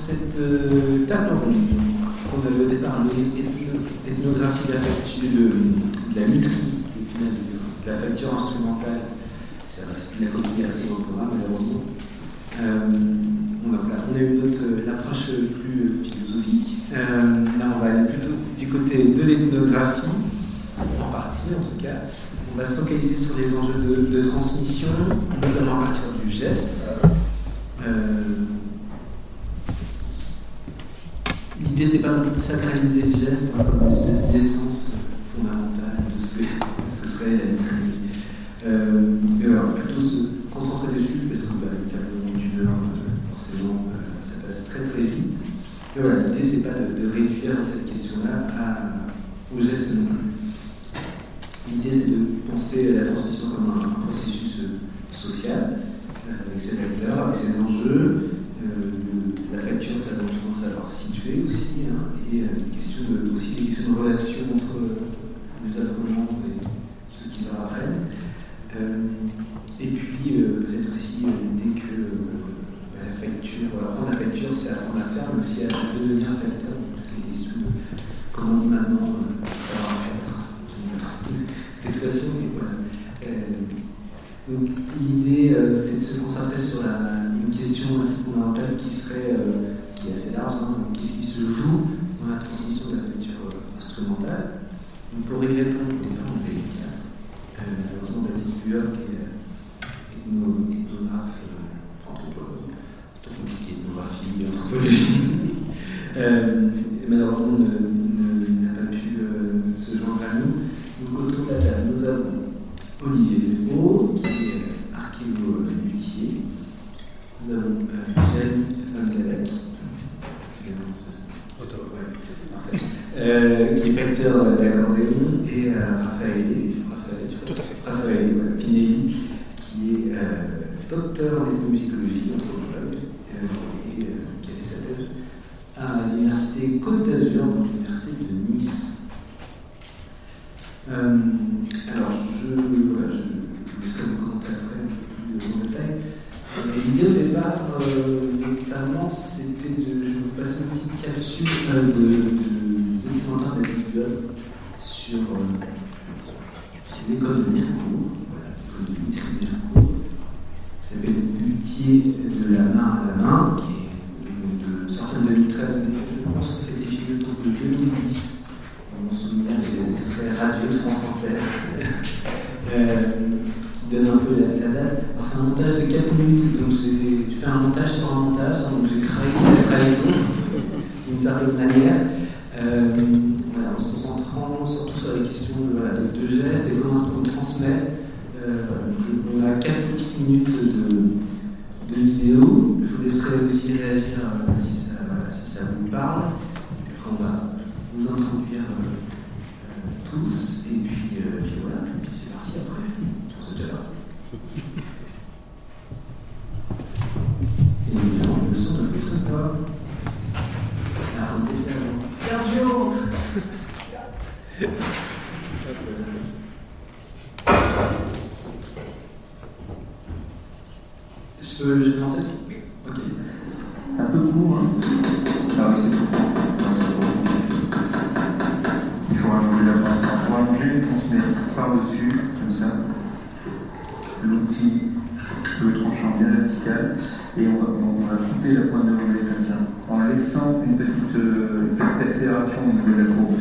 cette table ronde qu'on avait au départ ethnographie de la facture de la lutherie, et puis de la facture instrumentale, ça reste la coquille assez au programme malheureusement. On a eu l'approche plus philosophique. Là, on va aller plutôt du côté de l'ethnographie, en partie en tout cas. On va se focaliser sur les enjeux de transmission, notamment à partir du geste. L'idée, c'est pas non plus de sacraliser le geste comme une espèce d'essence fondamentale de ce que serait la lutherie. Mais alors, plutôt se concentrer dessus, parce que le tableau d'une heure, forcément, ça passe très très vite. Et voilà, l'idée, c'est pas de réduire cette question-là au geste non plus. L'idée, c'est de penser la transmission comme un processus social, avec ses acteurs, avec ses enjeux. La facture, ça doit toujours savoir situer aussi, et aussi des questions de relation entre les apprenants et ceux qui leur apprennent. Et puis, peut-être aussi l'idée que la facture, apprendre la facture, c'est apprendre à faire, mais aussi à devenir facteur. Donc, toutes les questions de comment on dit maintenant savoir-être, cette expression, et voilà. Donc, l'idée, c'est de se concentrer sur une question assez fondamentale qui est assez large, qu'est-ce qui se joue dans la transmission de la facture instrumentale. Donc, pour y répondre, on est quatre. Malheureusement, Baptiste Buller, qui est ethnographe, anthropologue, c'est compliqué, ethnographie, anthropologie, malheureusement n'a pas pu se joindre à nous. Donc, autour de la table, nous avons Olivier Febeau, qui est archéologue-luthier. Nous avons Jérémy Van Galeck, qui est facteur d'accordéon, et Raphaël Pinelli, qui est docteur en ethnomusicologie, anthropologue, et qui a fait sa thèse à l'université Côte d'Azur, donc l'université de Nice. Alors, je vous laisserai vous présenter après un peu plus en détail. L'idée au départ, notamment, c'était je vais vous passer une petite capsule de documentaire d'Adisbol sur l'école de Mirecourt, l'école de lutherie de Mirecourt, qui s'appelle Luthier de la main à la main, qui est sortie en 2013. Je pense que c'était filmé autour de 2010. Mon souvenir des extraits radio de France Inter qui donne un peu la date. Alors c'est un montage de 4 minutes, donc je fais un montage sur un montage, donc j'ai créé la trahison d'une certaine manière, en se concentrant surtout sur les questions de gestes et comment est-ce qu'on transmet. On a 4 petites minutes de vidéo. Je vous laisserai aussi réagir si ça vous parle. Et puis on va vous introduire tous, et puis voilà, et puis c'est parti après. On s'est déjà parti. Et évidemment, le son ne fonctionne pas. Alors, on teste avant. 15 jours. Je vais lancer. Ok. Un peu court, hein. Ah oui, c'est tout. Il faut allonger la pointe. On va allonger, on se met par-dessus, comme ça. L'outil, le tranchant bien vertical. Et on va couper la pointe de l'onglet comme ça. En laissant une petite accélération au niveau de la courbe.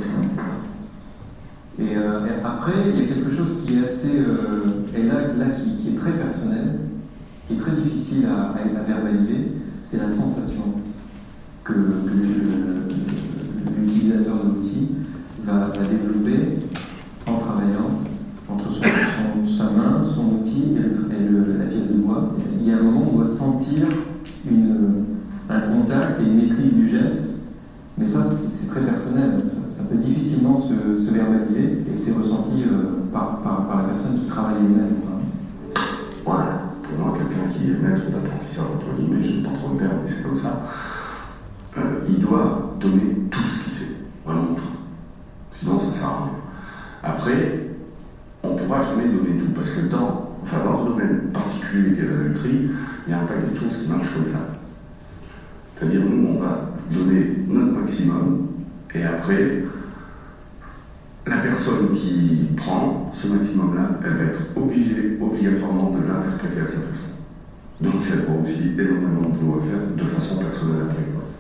Et après, il y a quelque chose qui est assez. Qui est très personnel, qui est très difficile à verbaliser, c'est la sensation que l'utilisateur de l'outil va développer en travaillant entre sa main, son outil et la pièce de bois. Il y a un moment où on doit sentir un contact et une maîtrise du geste, mais ça c'est très personnel, ça peut difficilement se verbaliser et c'est ressenti par la personne qui travaille elle-même. Voilà, pour moi, quelqu'un qui est maître d'apprentissage, entre guillemets, je n'ai pas trop de terme, mais c'est comme ça, il doit donner tout ce qu'il sait, vraiment tout. Sinon, ça ne sert à rien. Après, on ne pourra jamais donner tout, parce que dans ce domaine particulier qu'est la lutherie, il y a un paquet de choses qui marchent comme ça. C'est-à-dire, nous, on va donner notre maximum, et après, la personne qui prend ce maximum-là, elle va être obligée, obligatoirement, de l'interpréter à sa façon. Donc elle aura aussi énormément de boulot à faire de façon personnelle après.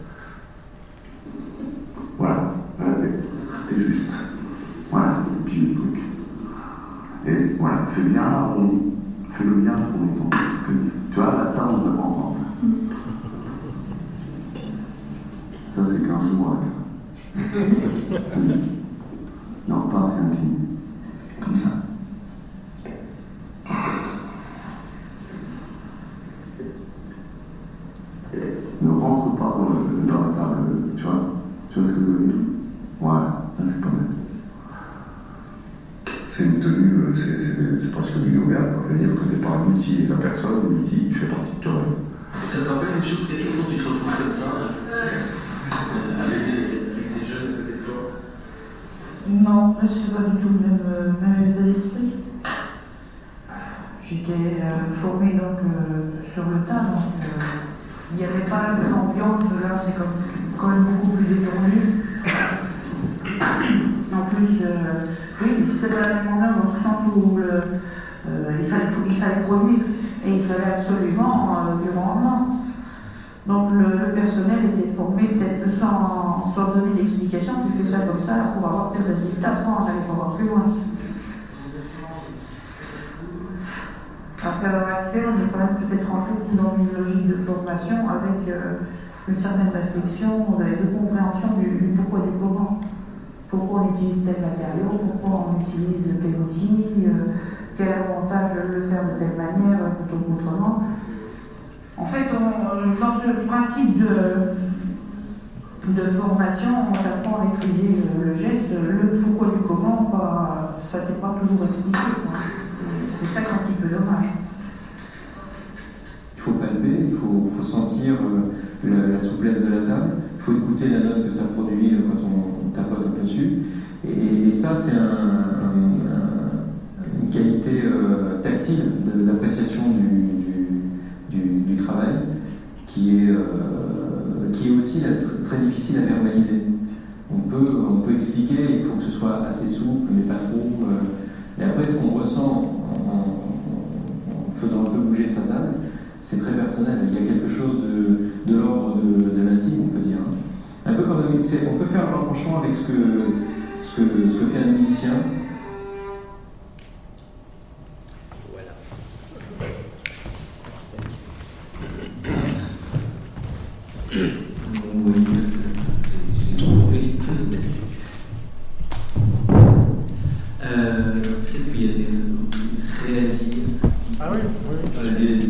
Voilà, t'es juste. Voilà, et puis le truc. Et voilà, fais-le bien pour ton canif. Tu vois, là, ça, on ne peut pas entendre ça. Ça, c'est qu'un jour. Non, pas c'est incliné. Comme ça. Ne rentre pas dans la table, tu vois ce que je veux dire? Ouais, là c'est pas mal. C'est une tenue, c'est presque du yoga, c'est-à-dire que t'es pas l'outil et la personne, l'outil fait partie de toi-même. Ça te rappelle une chose, quelque chose, tu te retrouves comme ça, avec des jeunes peut-être toi? Non, c'est pas du tout le même état d'esprit. J'étais formée donc sur le tas, donc il n'y avait pas l'ambiance, là c'est quand même beaucoup plus détendu. En plus, oui, c'était pas la même ambiance dans ce sens où il fallait produire et il fallait absolument du rendement. Donc le personnel était formé peut-être sans donner d'explication, tu fais ça comme ça pour avoir tel résultat, on n'allait pas voir plus loin. À l'heure actuelle, on est quand même peut-être rentré plus dans une logique de formation avec une certaine réflexion, de compréhension du pourquoi du comment. Pourquoi on utilise tel matériau, pourquoi on utilise tel outil, quel avantage de le faire de telle manière plutôt qu'autrement. En fait, dans ce principe de formation, on apprend à maîtriser le geste, le pourquoi du comment, ça n'est pas toujours expliqué. C'est ça qui est un petit peu dommage. Il faut palper, il faut sentir la souplesse de la table, il faut écouter la note que ça produit quand on tapote un peu dessus. Et ça, c'est une qualité tactile d'appréciation du travail qui est aussi très difficile à verbaliser. On peut expliquer, il faut que ce soit assez souple, mais pas trop. Et après, ce qu'on ressent en faisant un peu bouger sa table, c'est très personnel. Il y a quelque chose de l'ordre de l'intime, on peut dire. Un peu comme on peut faire un rapprochement avec ce que fait un musicien. Peut-être qu'il y a des réagir. Ah oui, oui. Vas-y.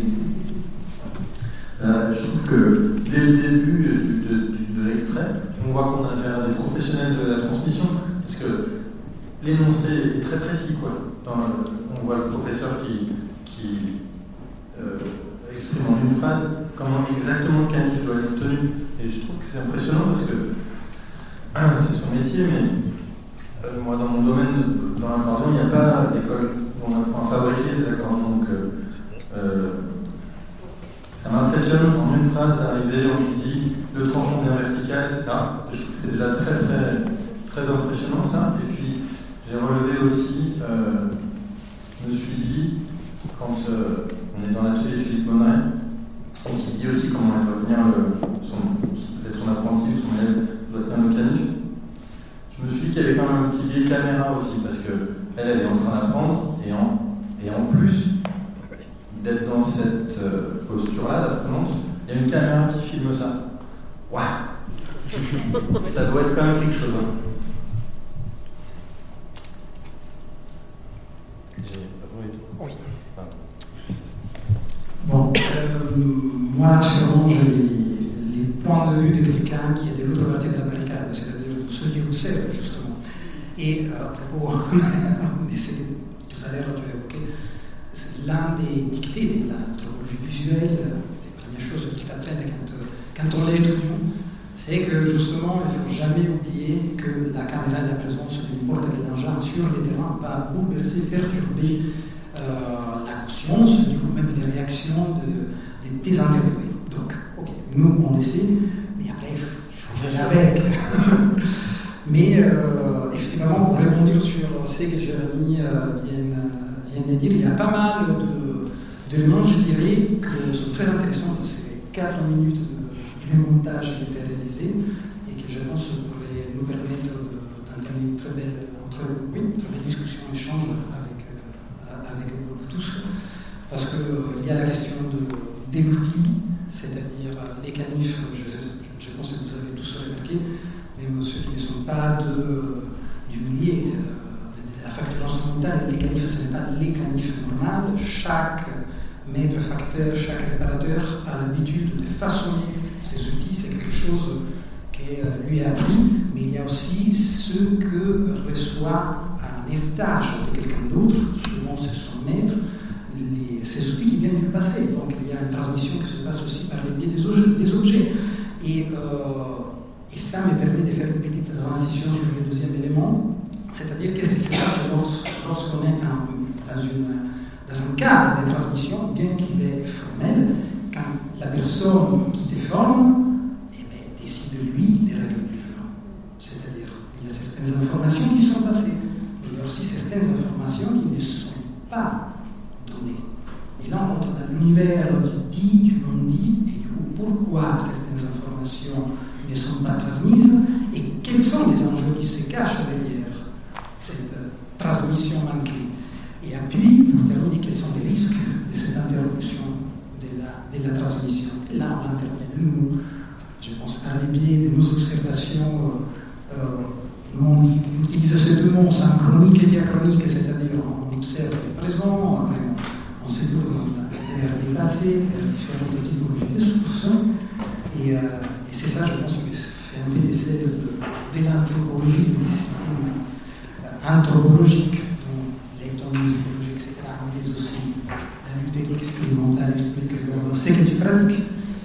Je trouve que dès le début de l'extrait, on voit qu'on a affaire à des professionnels de la transmission, parce que l'énoncé est très précis, quoi. On voit le professeur qui exprime en une phrase comment exactement le canif doit être tenu. Et je trouve que c'est impressionnant parce que c'est son métier, mais moi dans mon domaine, dans l'accordéon, il n'y a pas d'école où on apprend à fabriquer des accordéons. Donc ça m'impressionne en une phrase d'arriver, on lui dit le tranchant bien vertical, etc. Je trouve que c'est déjà très très très impressionnant ça. Et puis j'ai relevé aussi, je me suis dit, quand on est dans l'atelier de Philippe Monnet, et qui dit aussi comment elle doit tenir peut-être son apprenti ou son élève doit tenir le canif, je me suis dit qu'il y avait quand même un petit biais caméra aussi, parce qu'elle est en train d'apprendre, et en plus d'être dans cette posture-là d'apprenante, il y a une caméra qui filme ça. Waouh! Ça doit être quand même quelque chose. Hein. Oui. Bon, moi, je range les points de vue de quelqu'un qui est de l'autre côté de la barricade, c'est-à-dire de ceux qui observent, justement. Et à propos, tout à l'heure, tu as évoqué, l'un des dictées de l'anthropologie visuelle, les premières choses qu'ils t'apprennent quand on l'étudie, c'est que justement, il ne faut jamais oublier que la caméra et la présence d'une portée d'engin sur le terrain va bouleverser, perturber la conscience, du coup même les réactions des interviewés. Donc, ok, nous on le sait, mais après il faut je vais avec. Mais effectivement, pour rebondir sur ce que Jérémy vient de dire, il y a pas mal d'éléments, je dirais, qui sont très intéressants de ces 4 minutes de montage qui étaient réalisés et que je pense pourraient nous permettre d'entamer une très belle discussion, échange avec vous tous. Parce qu'il y a la question des outils, c'est-à-dire les canifs, je pense que vous avez tous remarqué, même ceux qui ne sont pas du milieu de la facture instrumentale, les canifs, ce n'est pas les canifs normales. Chaque maître facteur, chaque réparateur a l'habitude de façonner ces outils, c'est quelque chose qui lui a appris, mais il y a aussi ce que reçoit un héritage de quelqu'un d'autre, souvent c'est son maître, ces outils qui viennent du passé. Donc il y a une transmission qui se passe aussi par le biais des objets. Et ça me permet de faire une petite transition sur le deuxième élément, c'est-à-dire qu'est-ce qui se passe lorsqu'on est dans un cadre de transmission, bien qu'il est formel, quand la personne qui te forme décide de lui les règles du jeu. C'est-à-dire il y a certaines informations qui sont passées, mais il y a aussi certaines informations qui ne sont pas données. Et là, on rentre dans l'univers du dit, du non-dit, et du coup, pourquoi certaines informations ne sont pas transmises, et quels sont les enjeux qui se cachent derrière cette transmission manquée. Et puis, pour terminer, quels sont les risques de cette interruption de la transmission. Et là, on intervient nous, je pense, par les biais de nos observations, on utilise ce mot synchronique et diachronique, c'est-à-dire on observe le présent, après on se tourne vers le passé, vers différentes typologies de sources, et c'est ça, je pense, que fait un peu l'essai de l'anthropologie, des disciplines anthropologiques, dont l'ethnomusicologie, etc., mais aussi la lutte expérimentale, c'est que tu pratiques.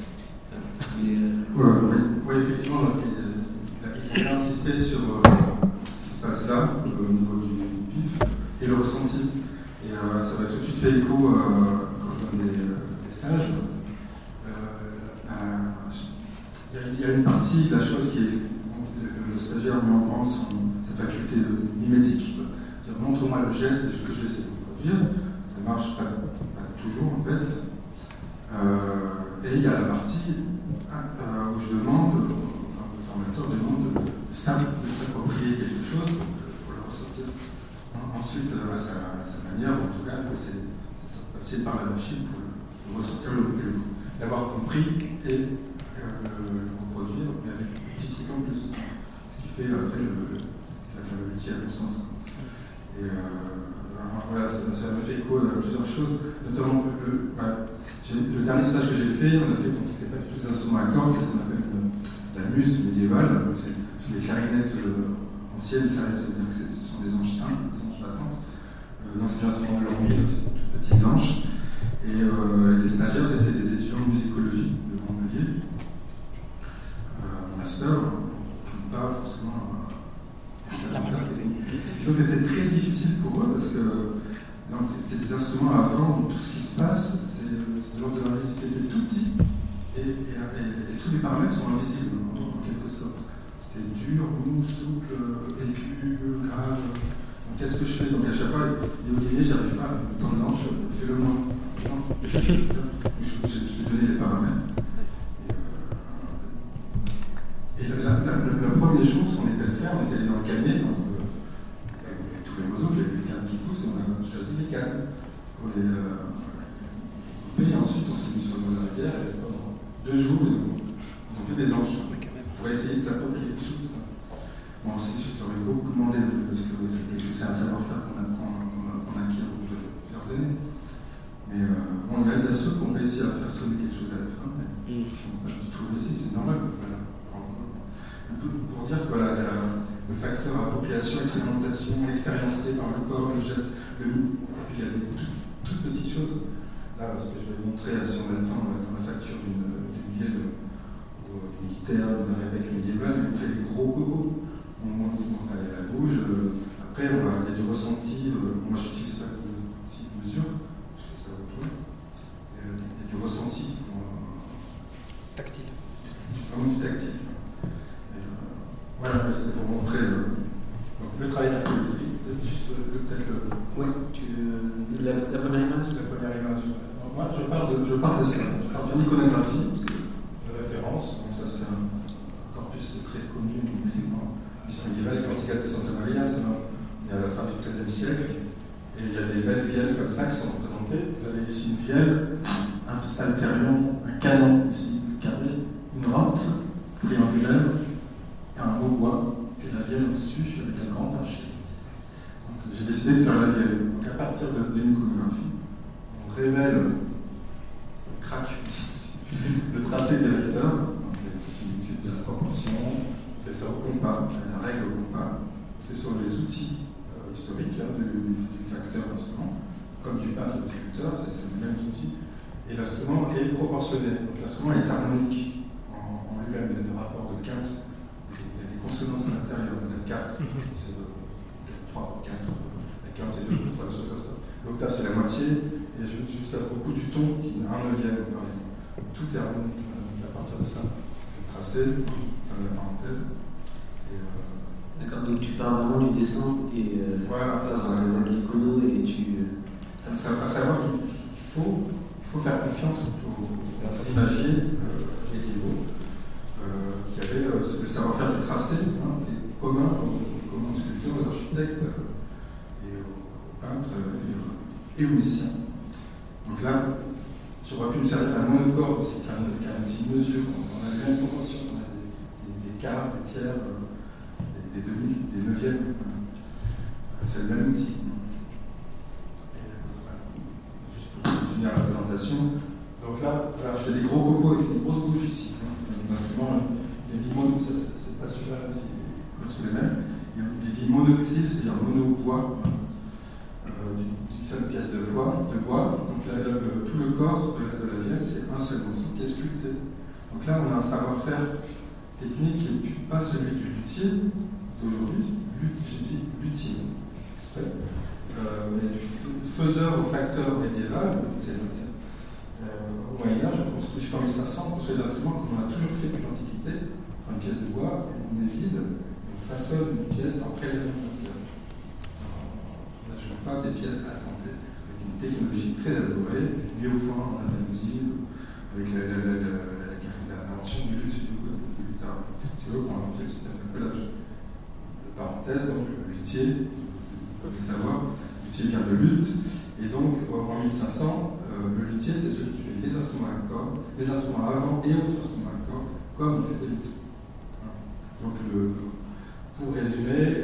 Oui, effectivement, il faut insister sur ce qui se passe là, au niveau du PIF, et le ressenti. Et ça va tout de suite faire écho quand je donne des stages. Il y a une partie de la chose qui est le stagiaire met en branle sa faculté mimétique. Montre-moi le geste que je vais essayer de reproduire. Ça ne marche pas toujours en fait. Et il y a la partie où je demande, le formateur demande de s'approprier quelque chose pour le ressortir. Ensuite, à sa manière, ou en tout cas, c'est passer par la machine pour le ressortir, l'avoir compris et le reproduire, mais avec un petit truc en plus. Ce qui fait après l'outil à mon sens. Et voilà, ça me fait écho à plusieurs choses, notamment le dernier stage que j'ai fait, on a fait, donc c'était pas du tout des instruments à cordes, c'est ce qu'on appelle la muse médiévale, donc c'est les clarinettes anciennes, les clarinettes, ça veut dire que ce sont des anges simples, des anges battantes. Donc c'est l'instrument de l'orgueil, c'est une toute petite ange. Et les stagiaires, c'était des étudiants de musicologie de Montpellier, master, qui n'ont pas forcément. Donc c'était très difficile pour eux parce que c'est des instruments à vent, tout ce qui se passe, c'est de l'ordre de l'invisibilité tout petit et tous les paramètres sont invisibles en quelque sorte. C'était dur, mou, souple, aigu, grave. Donc qu'est-ce que je fais? Donc à chaque fois, les Olivier, j'arrive pas à me tendre l'ange, fais-le moi. Je vais donner les paramètres. Et le premier jour, ce qu'on était allé faire, on était allé dans le camier, avec tous les oiseaux, les cannes qui poussent, et on a choisi les cannes pour les couper. Et ensuite, on s'est mis sur le mode de la guerre, et pendant 2 jours, ils ont fait des anges pour essayer de s'approprier les choses. Bon, ça aurait beaucoup demandé, parce que c'est un savoir-faire qu'on apprend, qu'on acquiert au bout de plusieurs années. Mais bon, il y a ceux qui ont réussi à faire sonner quelque chose à la fin, mais qui n'ont pas du tout réussi, c'est normal. Voilà. Pour dire que le facteur appropriation, expérimentation, expériencé par le corps, le geste, et puis il y a des toutes petites choses. Là, ce que je vais vous montrer, si on a le temps, dans la facture d'une vieille militaire, d'un évêque médiéval, on fait des gros cocos. On monte à la bouge. Après, il y a du ressenti. Moi, je n'utilise pas de petites mesures. Je fais ça autour. Il y a du ressenti. Tactile. Vraiment du tactile. Voilà, c'était pour montrer le travail d'archéologie. Juste peut-être le. Oui, la première image. La première image. Moi, je parle de ça. Je parle d'une iconographie de référence. Donc ça, c'est un corpus très connu du médiévesque, Canticas de Santa Maria. Il y a à la fin du XIIIe siècle. Et il y a des belles vielles comme ça qui sont représentées. Vous avez ici une vielle, un psalterion, un canon ici, carré, une rente triangulaire, et un hautbois, et la vielle au-dessus avec un grand archer. Donc j'ai décidé de faire la vielle. Donc à partir d'une iconographie, on révèle le crack, le tracé des vecteurs, donc il y a toute une étude de la proportion, on fait ça au compas, la règle au compas, c'est sur les outils historiques du facteur d'instrument, comme du peintre et du sculpteur, c'est les mêmes outils, et l'instrument est proportionnel, donc l'instrument est harmonique en lui-même, il y a des rapports de quintes, il y a des consonances à l'intérieur de la quarte, c'est 3, 4, la quinte c'est 2, 3, des choses comme ça. L'octave c'est la moitié, et je sers beaucoup du ton qui est un neuvième par exemple. Tout est harmonique à partir de ça. Le tracé, fin de la parenthèse. D'accord, donc tu parles vraiment du dessin et voilà, de l'icono et tu. Ça va savoir qu'il faut faire confiance aux imagiers médiévaux qui avaient le savoir-faire du tracé, qui est commun aux sculpteurs, aux architectes et aux peintres et aux musiciens. Donc là, j'aurais pu me servir d'un monocorde aussi, qui est un outil de mesure. On a les mêmes proportions, on a des quarts, des tiers, des demi, des neuvièmes. C'est le même outil. Juste pour finir la présentation. Donc là, voilà, je fais des gros bobos avec une grosse bouche ici. L'instrument, il est dit mono, ça c'est pas celui-là, c'est presque les mêmes. Il est dit monoxyle, c'est-à-dire mono-bois, d'une seule pièce de bois. Donc là, tout le corps de la vielle, c'est un seul morceau qui est sculpté. Donc là, on a un savoir-faire technique qui n'est pas celui du luthier d'aujourd'hui, j'ai dit luthier, exprès, mais du faiseur au facteur médiéval, au Moyen-Âge, on construit jusqu'en 1500, on construit des instruments comme on a toujours fait depuis l'Antiquité. On prend une pièce de bois, on est vide, on façonne une pièce en prélèvement de matière. On n'achète pas des pièces assemblées avec une technologie très élaborée, mise au point en Andalousie, avec l'invention du luth, c'est eux qui ont inventé le système de collage. Parenthèse, donc le luthier, vous devez savoir, le luthier vient de luth, et donc en 1500, le luthier c'est celui qui fait les instruments à cordes, les instruments à vent et autres instruments à cordes, comme on fait des luths. Donc pour résumer,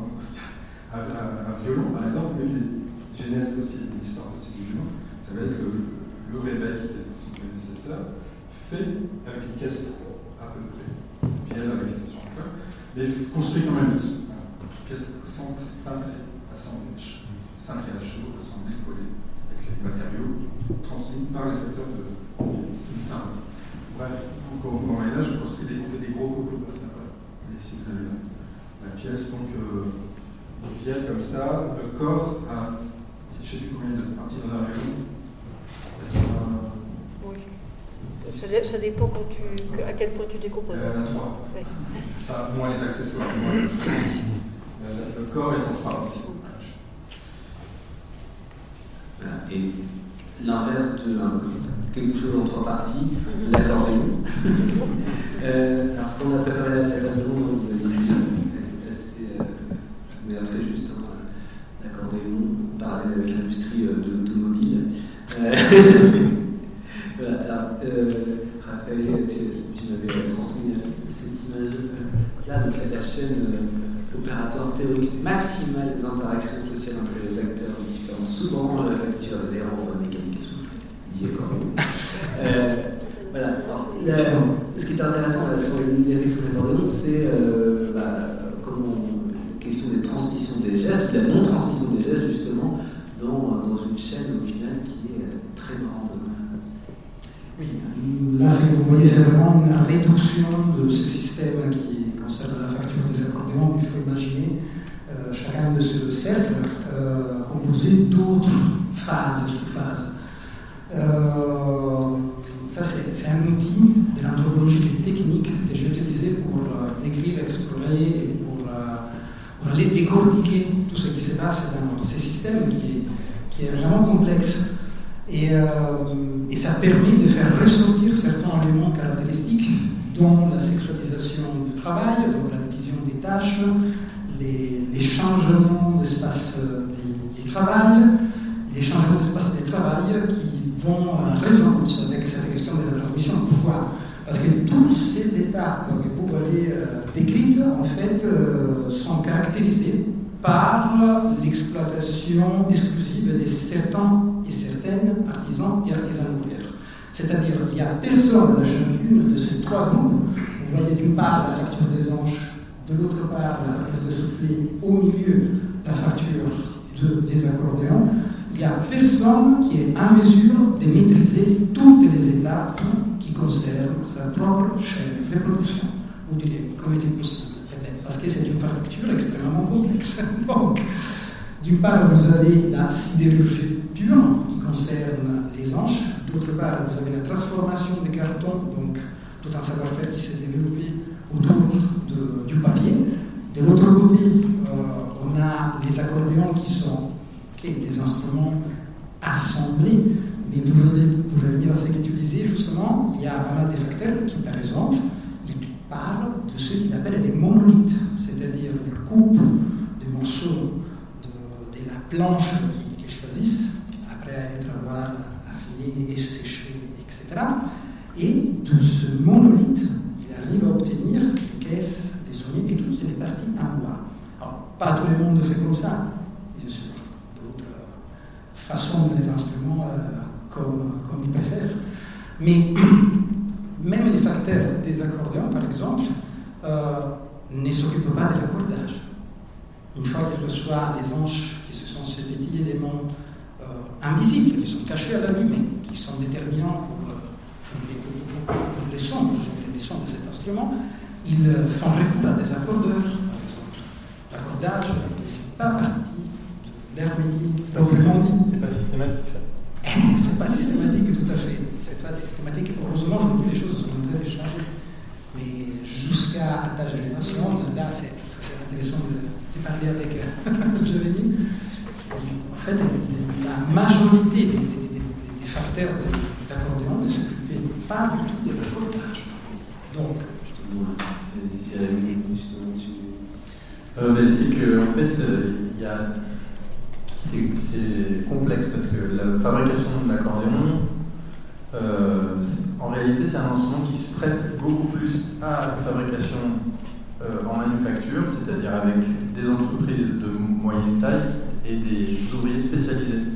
un violon par exemple, une des genèses possibles, l'histoire possible du violon, ça va être le rébec qui était son prédécesseur, fait avec une caisse à peu près, vielle avec des stations de cœur, mais construit comme un luth. Une pièce cintrée, assemblée à chaud, assemblée, collée, avec les matériaux transmis par les facteurs de lutin. Bref, au Moyen-Âge, on fait des gros copeaux comme ça. Et ici, vous avez la pièce, donc, une vielle comme ça, le corps a, je ne sais plus combien de parties dans un violon. Oui. Ça dépend à quel point tu décomposes. Il y en a 3. Oui. Enfin, moins les accessoires. Le corps est en 3 parties. Et l'inverse de quelque chose en 3 parties, l'accordéon. Alors, quand on a préparé l'accordéon, vous avez dit assez, très juste, l'accordéon, on parlait avec l'industrie de l'automobile. Voilà, alors, Raphaël, tu m'avais transmis cette image-là, donc la chaîne opérateur théorique maximal des interactions sociales entre les acteurs différents, souvent la facture des renvois mécaniques et souffle, dit accordéon. Voilà, alors, ce qui est intéressant sur les questions d'accordéon, c'est comment la question des transmissions des gestes, de la non-transmission des gestes, justement, dans une chaîne au final qui est très grande. Oui, là, ce que vous voyez, c'est vraiment une réduction de ce système qui concerne la facture des accordéons. Il faut imaginer chacun de ce cercle composé d'autres phases, sous-phases. Ça, c'est un outil de l'anthropologie des techniques que j'ai utilisé pour décrire découvrir, explorer, et pour aller décortiquer tout ce qui se passe dans ces systèmes qui est vraiment complexe. Et ça permet de faire ressortir certains éléments caractéristiques, dont la sexualisation du travail, donc la division des tâches, les changements d'espace du travail, les changements d'espace de travail qui vont en résonance avec cette question de la transmission de pouvoir. Parce que tous ces étapes que vous voyez décrites, en fait, sont caractérisés par l'exploitation exclusive de certains et certaines artisans et artisanes ouvrières. C'est-à-dire qu'il n'y a personne dans chacune de ces trois groupes. Vous voyez d'une part la facture des anges, de l'autre part la facture de soufflet, au milieu la facture des accordéons. Il n'y a personne qui est en mesure de maîtriser toutes les étapes qui concernent sa propre chaîne de production. Vous direz, comme est-il possible? Parce que c'est une facture extrêmement complexe. Donc, d'une part, vous avez la sidérurgie pure qui concerne les anches. D'autre part, vous avez la transformation des cartons, donc tout un savoir-faire qui s'est développé autour du papier. De l'autre côté, on a les accordéons qui sont des instruments assemblés. Mais pour revenir à ce que tu disais, justement, il y a pas mal de facteurs qui, par exemple, parlent de ce qu'ils appellent les monolithes, c'est-à-dire des coupes, des morceaux de la planche qu'ils choisissent, après avoir affiné et séché, etc. Et de ce monolithe, il arrive à obtenir les caisses, les sonnets et toutes les parties en bois. Alors, pas tout le monde le fait comme ça, bien sûr. D'autres façons de l'instrument comme ils préfèrent. Mais même les facteurs des accordéons, par exemple, ne s'occupent pas de l'accordage. Une fois qu'ils reçoivent les anches, qui sont ces petits éléments invisibles, qui sont cachés à la vue, mais qui sont déterminants pour les sons, les sons de cet instrument, ils font recours à des accordeurs, par exemple. L'accordage ne fait pas partie de l'harmonie. C'est pas systématique, ça. C'est pas systématique, tout à fait. C'est pas systématique. Heureusement, aujourd'hui, les choses sont en train de changer. Mais jusqu'à ta génération, là, c'est intéressant de parler avec Jérémy. En fait, la majorité des facteurs d'accordéon ne s'occupaient pas du tout de l'accordage. Donc, c'est que, en fait, il y a. C'est complexe parce que la fabrication de l'accordéon, en réalité, c'est un instrument qui se prête beaucoup plus à la fabrication en manufacture, c'est-à-dire avec des entreprises de moyenne taille et des ouvriers spécialisés.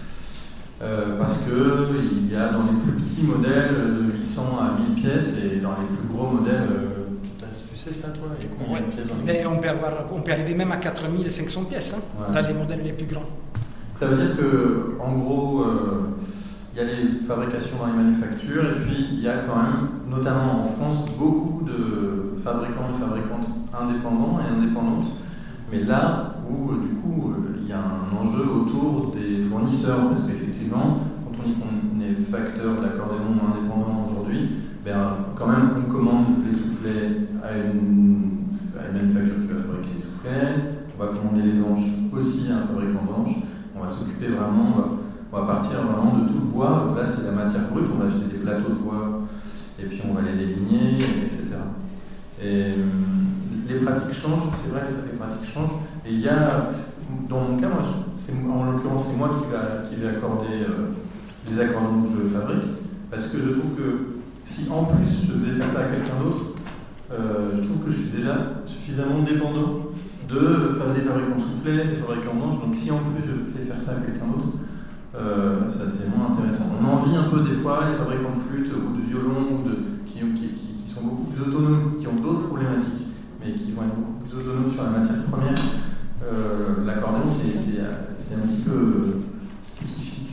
Parce qu'il y a dans les plus petits modèles de 800 à 1000 pièces et dans les plus gros modèles. Tu sais ça, toi? Ouais. Mais on peut arriver même à 4500 pièces dans les modèles les plus grands. Ça veut dire qu'en gros, il y a les fabrications dans les manufactures et puis il y a quand même, notamment en France, beaucoup de fabricants et fabricantes indépendants et indépendantes. Mais là où, du coup, il y a un enjeu autour des fournisseurs, parce qu'effectivement, quand on dit qu'on est facteur d'accordéon indépendant aujourd'hui, quand même on commande les soufflets à une manufacture qui va fabriquer les soufflets, on va commander les anches aussi à un fabricant d'anches, on va s'occuper vraiment, on va partir vraiment de tout le bois, là c'est la matière brute, on va acheter des plateaux de bois et puis on va les déligner, etc. Et les pratiques changent, c'est vrai, les pratiques changent, et il y a, dans mon cas, en l'occurrence c'est moi qui vais accorder les accordéons que je fabrique, parce que je trouve que si en plus je faisais faire ça à quelqu'un d'autre, je trouve que je suis déjà suffisamment dépendant de faire des fabricants de soufflets, des fabricants d'anches, donc si en plus je fais faire ça à quelqu'un d'autre, ça c'est moins intéressant. On envie un peu des fois les fabricants de flûte ou de violon qui sont beaucoup plus autonomes, qui ont d'autres problématiques, mais qui vont être beaucoup plus autonomes sur la matière première. L'accordéon c'est un petit peu spécifique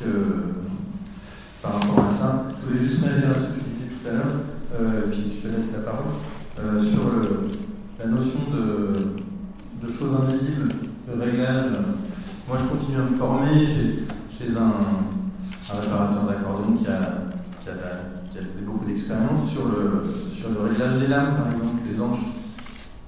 par rapport à ça. Je voulais juste réagir à ce que tu disais tout à l'heure, puis je te laisse la parole, sur la notion de choses invisibles, de réglage. Moi je continue à me former chez un réparateur d'accordéon qui a beaucoup d'expérience sur le réglage des lames, par exemple, les anches.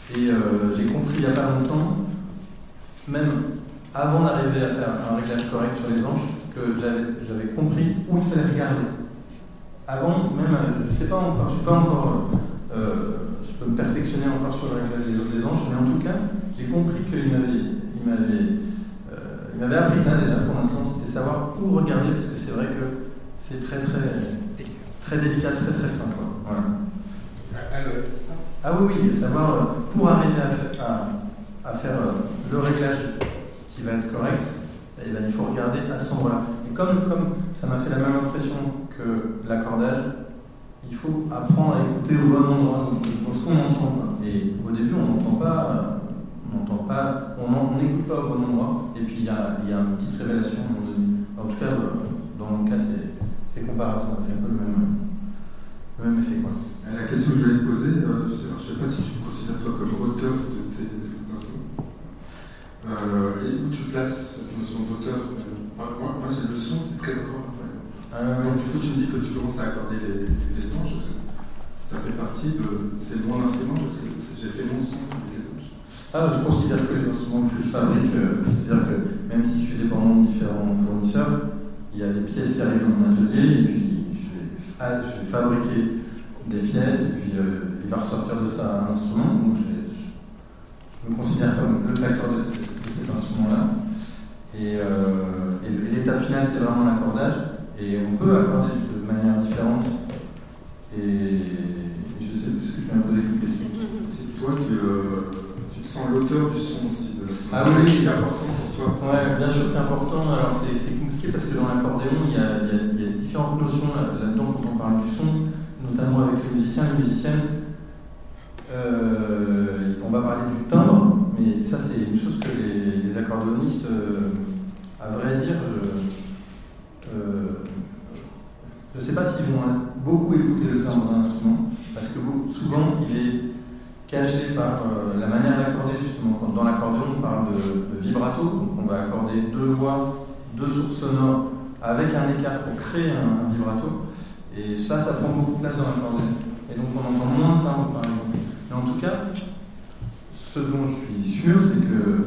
Et j'ai compris il n'y a pas longtemps, même avant d'arriver à faire un réglage correct sur les anches, que j'avais compris où il fallait regarder. Avant, même, je ne sais pas encore, je suis pas encore, je peux me perfectionner encore sur le réglage des anches, mais en tout cas, j'ai compris qu'il m'avait appris ça déjà pour l'instant, c'était savoir où regarder, parce que c'est vrai que c'est très délicat, très fin, quoi. Voilà. C'est ça ? Ah oui, savoir, pour arriver à faire le réglage qui va être correct, eh bien, il faut regarder à cet endroit-là. Et comme ça m'a fait la même impression que l'accordage, il faut apprendre à écouter au bon endroit, dans ce qu'on entend, quoi. Et au début, on n'écoute pas au bon endroit, et puis il y a une petite révélation. En tout cas, dans mon cas, c'est comparable, ça m'a fait un peu le même effet, quoi. La question que je voulais te poser, je ne sais pas si tu te considères toi comme auteur de tes instruments, et où tu places la notion d'auteur. Moi, c'est le son qui est très important. Donc, du coup, tu me dis que tu commences à accorder les anges, parce que ça fait partie de. C'est mon instrument, parce que j'ai fait mon son avec les anges. Je considère que les instruments que je fabrique, c'est-à-dire que même si je suis dépendant de différents fournisseurs, il y a des pièces qui arrivent dans mon atelier, et puis je vais fabriquer des pièces, et puis il va ressortir de ça un instrument. Donc je me considère comme le facteur de cet instrument-là. Et l'étape finale, c'est vraiment l'accordage. Et on peut accorder de manière différente. Et je sais plus ce que je viens de poser une question. C'est toi tu te sens l'auteur du son aussi. Oui, c'est important pour toi. Ouais, bien sûr, c'est important. Alors c'est compliqué parce que dans l'accordéon, il y a différentes notions là-dedans quand on parle du son, notamment avec les musiciens, les musiciennes. On va parler du timbre, mais ça c'est une chose que les accordéonistes, à vrai dire, je ne sais pas s'ils vont beaucoup écouter le timbre d'un instrument, parce que souvent il est caché par la manière d'accorder, justement. Quand dans l'accordéon on parle de vibrato, donc on va accorder deux voix, deux sources sonores avec un écart pour créer un vibrato, et ça prend beaucoup de place dans l'accordéon. Et donc on entend moins de timbre, par exemple. Mais en tout cas, ce dont je suis sûr, c'est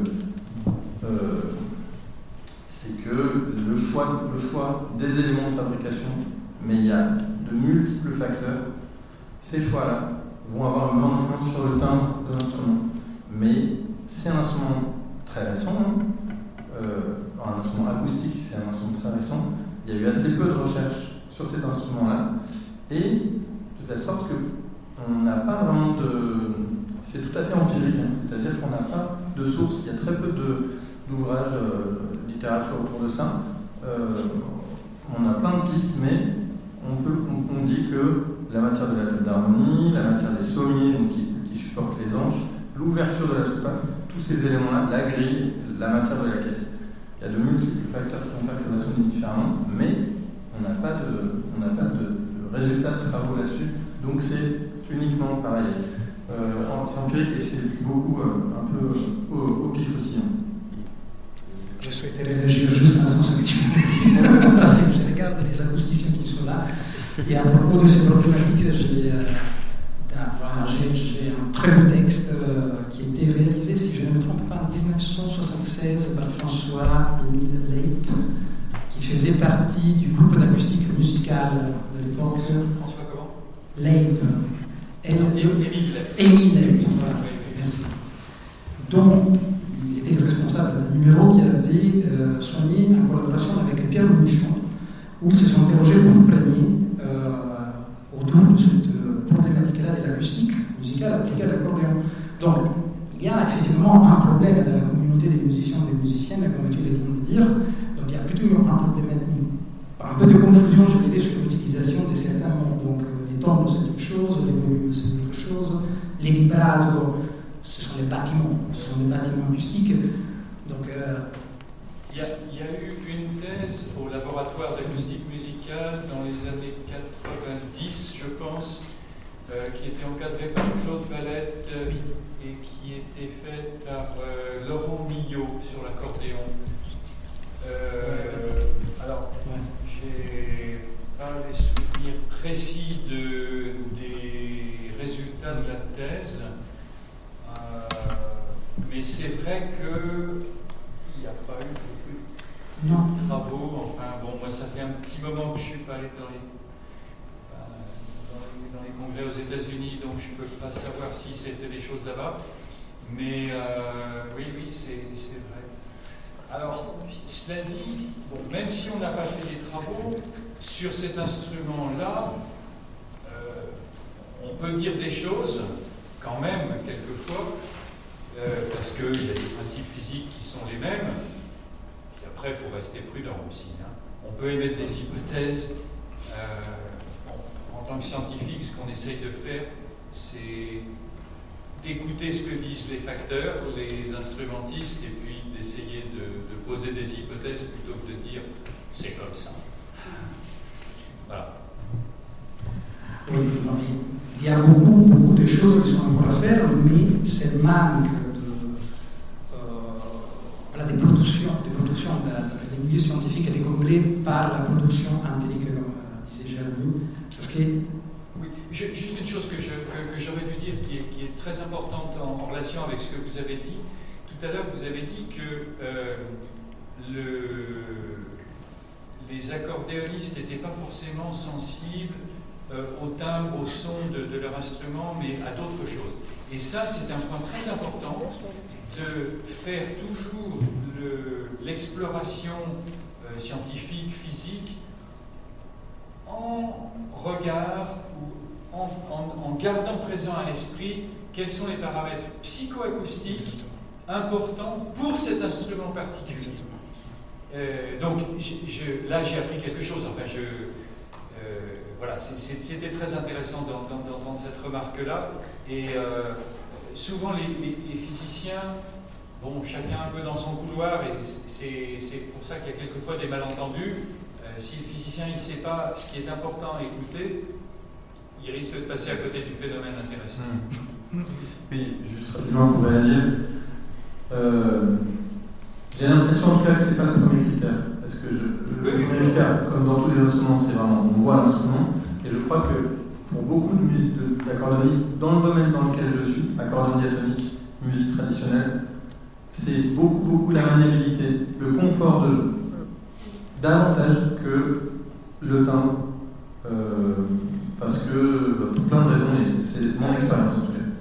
que le choix des éléments de fabrication, mais il y a de multiples facteurs, ces choix-là vont avoir une grande influence sur le timbre de l'instrument. Mais c'est un instrument très récent, un instrument acoustique, c'est un instrument très récent. Il y a eu assez peu de recherches sur cet instrument-là, et de telle sorte qu'on n'a pas vraiment c'est tout à fait empirique, hein, c'est-à-dire qu'on n'a pas de source, il y a très peu d'ouvrages, littérature autour de ça. On a plein de pistes, mais on dit que la matière de la table d'harmonie, la matière des sommiers donc qui supportent les anches, l'ouverture de la soupape, tous ces éléments-là, la grille, la matière de la caisse. Il y a de multiples facteurs qui vont faire que ça va sonner différemment, mais on n'a pas de résultats de travaux là-dessus, donc c'est uniquement pareil. C'est empirique et c'est beaucoup un peu au pif aussi. Hein. Je souhaitais réagir juste à l'instant ce que tu m'as dit, parce que je regarde les acousticiens qui sont là, et à propos de ces problématiques, j'ai un très beau texte qui a été réalisé, si je ne me trompe pas, en 1976 par François-Émile Leip, qui faisait partie du groupe d'acoustique musicale de l'époque. François comment ? Leip. Émile Leip, voilà, merci. Donc, il était le responsable d'un numéro qui avait soigné en collaboration avec Pierre Michon, où ils se sont interrogés pour le premier autour de cette problématique-là de l'acoustique musicale appliquée à l'accordéon. Donc, il y a effectivement un problème dans la communauté des musiciens et des musiciennes, comme tu viens de dire. Donc, il y a plutôt un problème, un peu de confusion, je dirais, sur l'utilisation de certains mots. Donc, les tombes, c'est une chose, les volumes, c'est autre chose, les vibratos, ce sont des bâtiments acoustiques. Donc, il y a eu une thèse au laboratoire d'acoustique musicale dans les années 90, je pense, qui était encadrée par Claude Valette et qui était faite par Laurent Millot sur l'accordéon. Alors, j'ai pas les souvenirs précis des résultats de la thèse. Mais c'est vrai qu'il n'y a pas eu beaucoup de travaux. Enfin, bon, moi, ça fait un petit moment que je ne suis pas allé dans les congrès aux États-Unis, donc je ne peux pas savoir si c'était des choses là-bas. Mais oui, c'est vrai. Alors, cela dit, bon, même si on n'a pas fait des travaux sur cet instrument-là, on peut dire des choses, quand même, quelquefois, parce qu'il y a des principes physiques qui sont les mêmes. Et après, il faut rester prudent aussi. Hein. On peut émettre des hypothèses. En tant que scientifique, ce qu'on essaye de faire, c'est d'écouter ce que disent les facteurs, les instrumentistes, et puis d'essayer de poser des hypothèses plutôt que de dire c'est comme ça. Voilà. Oui, il y a beaucoup de choses qui sont encore à faire, mais ce manque de production des milieux scientifiques est comblé par la production empirique, comme disait Jérémy, parce que... Oui, juste une chose que j'aurais dû dire qui est très importante en relation avec ce que vous avez dit. Tout à l'heure, vous avez dit que les accordéonistes n'étaient pas forcément sensibles au timbre, au son de leur instrument, mais à d'autres choses. Et ça, c'est un point très important, de faire toujours l'exploration scientifique, physique, en regard ou en gardant présent à l'esprit quels sont les paramètres psychoacoustiques importants pour cet instrument particulier. Donc là, j'ai appris quelque chose. Enfin, voilà, c'était très intéressant dans cette remarque-là. Et souvent, les physiciens, bon, chacun un peu dans son couloir, et c'est pour ça qu'il y a quelquefois des malentendus. Si le physicien ne sait pas ce qui est important à écouter, il risque de passer à côté du phénomène intéressant. Oui, juste rapidement pour réagir. J'ai l'impression en tout cas que ce n'est pas le premier critère. Parce que le premier critère, comme dans tous les instruments, c'est vraiment on voit l'instrument. Et je crois que pour beaucoup d'accordéonistes, dans le domaine dans lequel je suis, accordéon diatonique, musique traditionnelle, c'est beaucoup la maniabilité, le confort de jeu. Davantage que le timbre, parce que pour plein de raisons, mais c'est mon expérience en tout cas.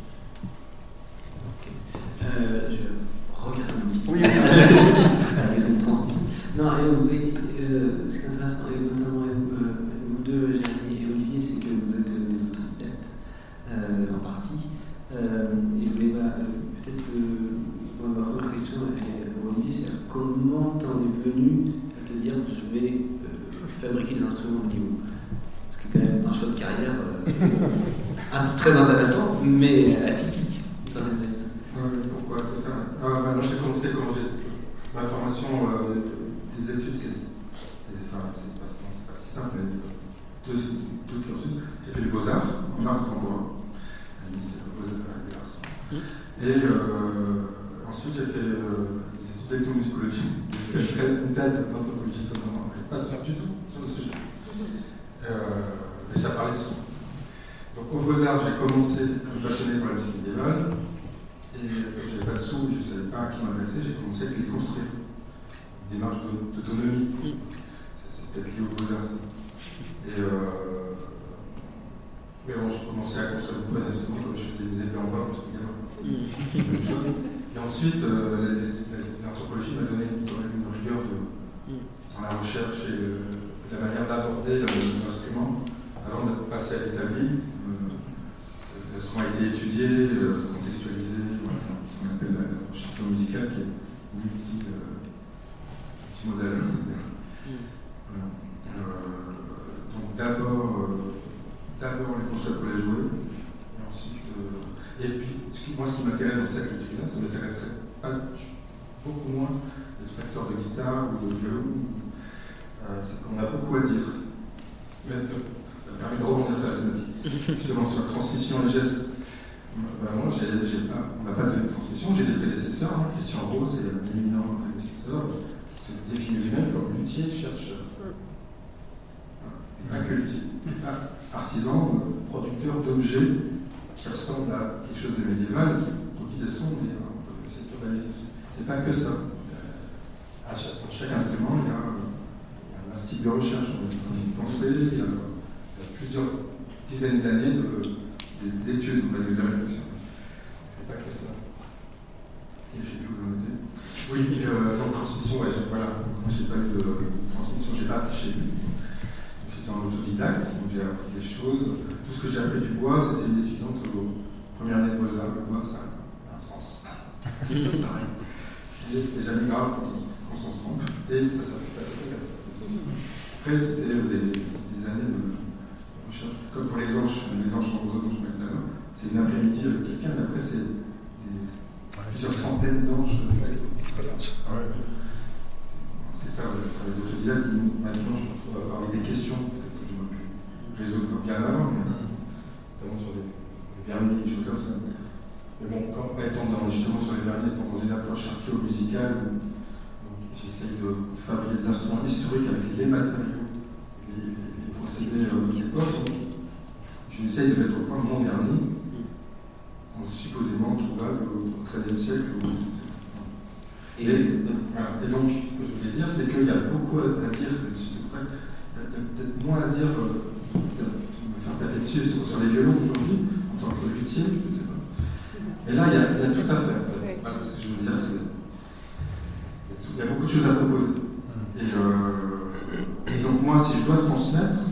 Je regarde un petit peu. Oui. La raison 30. Non, ce qui est intéressant, et notamment vous deux, Jérémy et Olivier, c'est que vous êtes des autodidactes, en partie. Et je voulais peut-être ma première question pour Olivier, c'est comment t'en es venu à te dire que je vais fabriquer des instruments de niveau? Ce qui est quand même un choix de carrière très intéressant, mais atypique. Pourquoi tout ça? Moi, j'ai commencé quand j'ai ma formation des études, c'est pas si simple, mais deux cursus. J'ai fait les Beaux-Arts en art contemporain, à lycée Beaux-Arts. Et ensuite, j'ai fait des études d'ethnomusicologie. J'ai fait une thèse d'anthropologie sonore, pas du tout sur le sujet. Mais ça parlait de son. Donc aux Beaux-Arts, j'ai commencé à me passionner pour la musique médiévale. Et comme je n'avais pas de sous, je ne savais pas à qui m'adresser, j'ai commencé à les construire. Une démarche d'autonomie. C'est peut-être lié aux Beaux-Arts. Mais bon, je commençais à construire de nouveaux instruments, comme je faisais des épées en bois quand j'étais gamin. Et ensuite, l'anthropologie m'a donné une rigueur dans la recherche et la manière d'aborder l'instrument avant de passer à l'établi. L'instrument a été étudié, contextualisé, voilà, ce qu'on appelle la recherche musicale qui est multimodale. Voilà. Donc d'abord on les conçoit pour les jouer, et ensuite et puis moi ce qui m'intéresse dans cette vitrine-là, ça m'intéresserait beaucoup moins d'être facteur de guitare ou de violon, c'est qu'on a beaucoup à dire. Mais ça me permet de rebondir sur la thématique. Justement sur la transmission et gestes. Moi, on n'a pas de transmission, j'ai des prédécesseurs, Christian Rose est un éminent prédécesseur, qui se définit lui-même comme luthier chercheur. Pas que luthier, artisan, producteur d'objets qui ressemblent à quelque chose de médiéval, qui produit des sons, mais on peut sur la vie. C'est pas que ça. Dans chaque instrument, il y a un article de recherche, une pensée, il y a plusieurs dizaines d'années d'études, de réflexion. C'est pas que ça. Et je sais plus où j'en étais. Oui, donc transmission, ouais, voilà. Moi, j'ai pas eu de transmission, j'ai pas appris chez lui. J'étais en autodidacte, donc j'ai appris des choses. Tout ce que j'ai appris du bois, c'était une étudiante aux premières années de Beaux-Arts. Le bois, ça a un sens. C'est pareil. Et c'est jamais grave quand on se trompe. Et ça fut à peu près comme ça. Après, c'était des années de recherche. Comme pour les anges chambreux dont je parlais tout à l'heure, c'est une après-midi avec quelqu'un, mais après, c'est plusieurs centaines d'anges de fait. Expérience. Ouais. C'est ça, le travail d'autodidacte qui maintenant je me retrouve à avoir des questions, peut-être que j'aurais pu résoudre bien avant, mais notamment sur les vernis, des choses comme ça. Mais bon, étant justement sur les vernis, étant dans une approche archéo-musicale, j'essaye de fabriquer des instruments historiques avec les matériaux, les procédés de l'époque. J'essaye de mettre au point mon vernis, supposément trouvable au XIIIe siècle. Et donc, ce que je voulais dire, c'est qu'il y a beaucoup à dire là-dessus. C'est pour ça qu'il y a peut-être moins à dire, me faire taper dessus sur les violons aujourd'hui, en tant que luthier, je ne sais pas. Mais là, il y a tout à faire, en fait. Voilà, ce que je veux dire, c'est il y a beaucoup de choses à proposer. Et donc, moi, si je dois transmettre,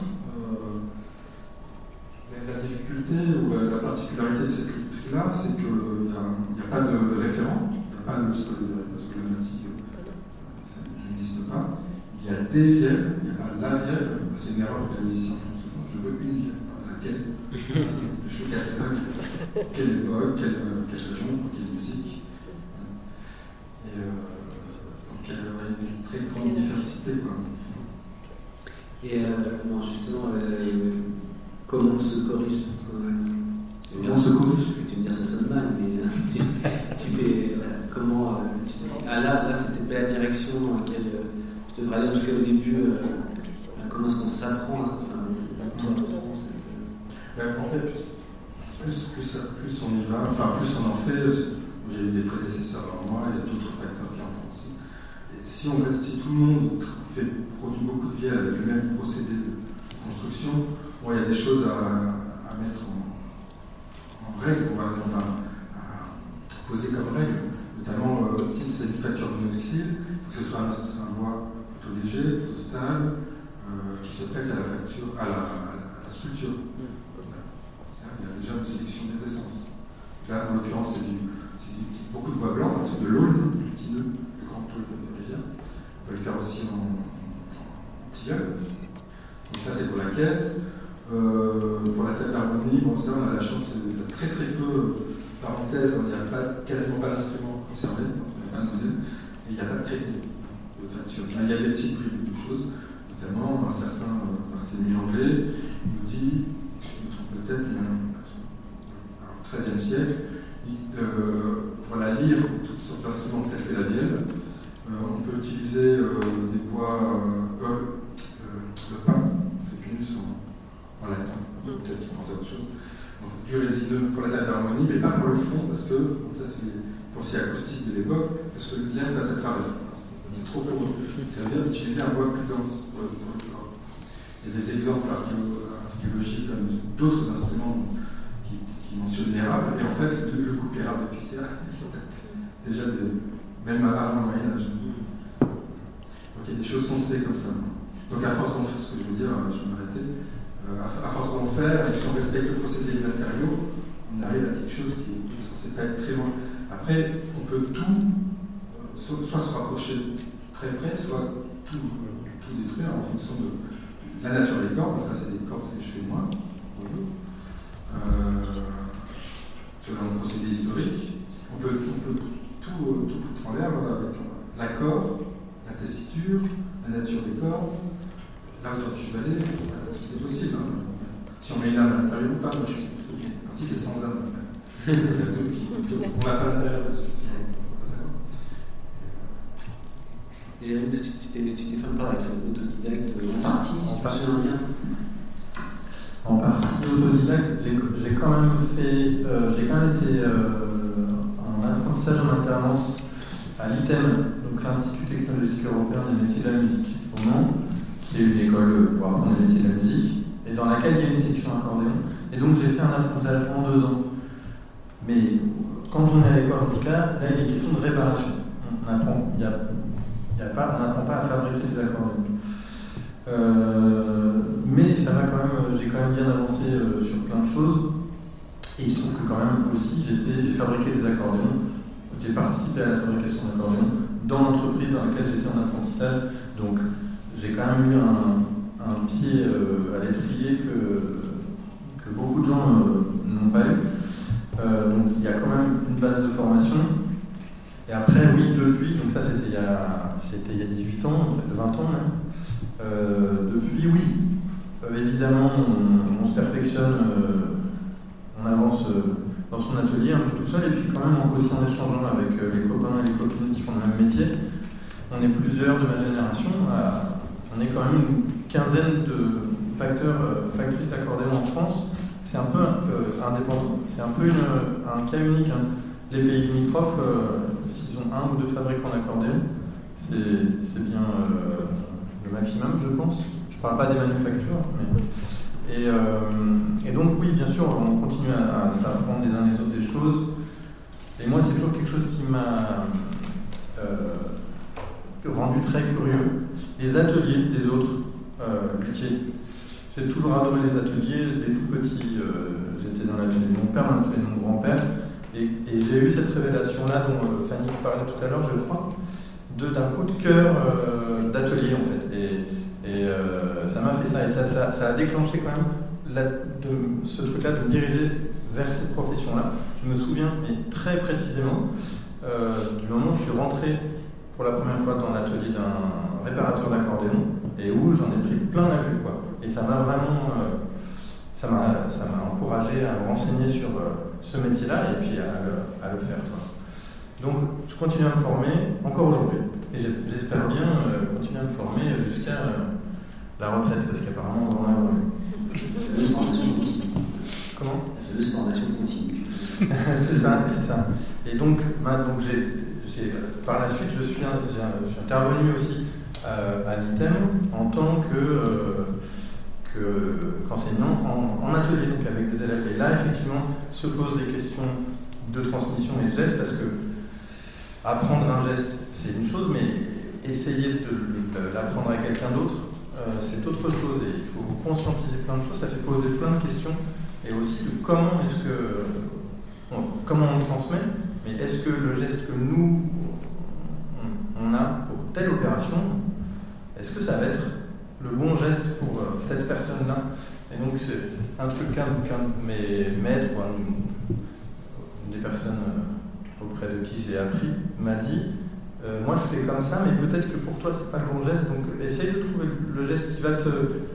la difficulté ou la particularité de cette lutherie-là, c'est qu'il n'y a pas de référent, il n'y a pas de parce que la nature n'existe pas. Il y a des vielles, il n'y a pas la vielle, c'est une erreur que les musiciens font souvent. Je veux une vielle, laquelle je veux quelle époque, quelle région, quelle musique. Et donc il y a une très grande diversité, quoi. Et bon, justement, comment on se corrige? Comment on se corrige? Tu veux me dire ça sonne mal, mais tu fais comment là c'était pas la direction dans laquelle tu devrais aller, en tout cas au début. Comment est-ce qu'on s'apprend en fait, plus on y va, enfin plus on en fait. J'ai eu des prédécesseurs avant moi, il y a d'autres facteurs qui en font aussi. Et si tout le monde produit beaucoup de vielles avec le même procédé de construction, bon, il y a des choses à mettre en règle, à poser comme règle. Notamment, si c'est une facture monoxyle, il faut que ce soit un bois plutôt léger, plutôt stable, qui se prête à la sculpture. Il y a déjà une sélection des essences. Là, en l'occurrence, c'est beaucoup de bois blanc, c'est de l'aulne, du lutineux, le grand aulne de rivière. On peut le faire aussi en tilleul. Donc ça, c'est pour la caisse. Pour la table d'harmonie, bon, ça, on a la chance, il y a très très peu, parenthèse, il n'y a quasiment pas d'instrument conservé, il n'y a pas de modèle, et il n'y a pas de traité de facture. Il y a des petits prix de choses, notamment un certain Barthélemy anglais nous dit, je me trompe peut-être, au XIIIe siècle, pour la lyre, toutes sortes d'instruments tels que la vielle, on peut utiliser des bois, le pain, c'est pinus en latin, peut-être qu'ils pensent à autre chose. Donc du résineux pour la table d'harmonie, mais pas pour le fond, parce que, donc ça c'est les pensées acoustiques de l'époque, parce que l'air passe à travers. C'est trop heureux. Ça veut dire utiliser un bois plus dense pour le corps. Il y a des exemples archéologiques comme d'autres instruments qui mentionnent l'érable, et en fait le coupe érable épicéa, déjà même avant le Moyen-Âge. Donc il y a des choses qu'on sait comme ça. Donc à force d'en faire, ce que je veux dire, je vais m'arrêter, à force d'en faire, et si on respecte le procédé des matériaux, on arrive à quelque chose qui est censé pas être très loin. Après, on peut tout, soit se rapprocher très près, soit tout détruire en fonction de la nature des cordes. Ça, c'est des cordes que je fais moi, selon le procédé historique. On peut tout foutre en l'air avec l'accord, la tessiture, la nature des cordes, la hauteur du chevalet, c'est possible. Hein. Si on met une âme à l'intérieur ou pas, moi je suis parti des sans âme. On n'a pas l'intérieur de la structure. Jérémy, tu t'es fait un pareil, c'est autodidacte en partie. En partie autodidacte, j'ai quand même été en apprentissage apprentissage en alternance à l'ITEM, donc l'Institut technologique européen des métiers de la musique, au Mans, qui est une école pour apprendre les métiers de la musique, et dans laquelle il y a une section accordéon. Et donc j'ai fait un apprentissage en 2 ans. Mais quand on est à l'école, en tout cas, là il est question de réparation. On n'apprend pas à fabriquer des accordéons. Mais ça m'a j'ai quand même bien avancé sur plein de choses. Et il se trouve que quand même aussi j'ai fabriqué des accordéons. J'ai participé à la fabrication d'accordéons dans l'entreprise dans laquelle j'étais en apprentissage. Donc j'ai quand même eu un pied à l'étrier que beaucoup de gens n'ont pas eu. Donc il y a quand même une base de formation. Et après, oui, depuis, donc ça c'était il y a 18 ans, 20 ans même. Depuis, oui, évidemment, on se perfectionne, on avance dans son atelier un peu tout seul, et puis quand même aussi en échangeant avec les copains et les copines qui font le même métier. On est plusieurs de ma génération, on est quand même une quinzaine de factrices d'accordéon en France. C'est un peu indépendant, c'est un peu un cas unique. Hein. Les pays limitrophes, s'ils ont 1 ou 2 fabricants d'accordéon, c'est bien le maximum, je pense. Je ne parle pas des manufactures, mais... Et donc oui, bien sûr, on continue à s'apprendre les uns les autres des choses. Et moi, c'est toujours quelque chose qui m'a rendu très curieux. Les ateliers des autres luthiers. J'ai toujours adoré les ateliers. Dès tout petit, j'étais dans l'atelier de mon père, dans l'atelier de mon grand-père. Et j'ai eu cette révélation-là dont Fanny parlait tout à l'heure, je crois, d'un coup de cœur d'atelier, en fait. Et ça m'a fait ça. Et ça a déclenché quand même ce truc-là de me diriger vers cette profession-là. Je me souviens, mais très précisément, du moment où je suis rentré pour la première fois dans l'atelier d'un réparateur d'accordéon, et où j'en ai pris plein la vue, quoi. Et ça m'a vraiment... ça m'a encouragé à me renseigner sur ce métier-là et puis à le faire, quoi. Donc, je continue à me former encore aujourd'hui. Et j'espère bien continuer à me former jusqu'à la retraite, parce qu'apparemment, on va en avoir une. La fameuse formation continue. Comment ? La fameuse formation continue. C'est ça. Et donc par la suite, je suis intervenu aussi à l'ITEM en tant qu'enseignant en atelier, donc avec des élèves. Et là, effectivement, se posent des questions de transmission et de gestes, parce que apprendre un geste, c'est une chose, mais essayer de l'apprendre à quelqu'un d'autre, c'est autre chose. Et il faut conscientiser plein de choses, ça fait poser plein de questions, et aussi de comment on le transmet, mais est-ce que le geste que nous, on a pour telle opération, est-ce que ça va être le bon geste pour cette personne-là? Et donc c'est un truc qu'un de mes maîtres, ou une des personnes auprès de qui j'ai appris, m'a dit, moi je fais comme ça, mais peut-être que pour toi c'est pas le bon geste, donc essaye de trouver le geste qui va te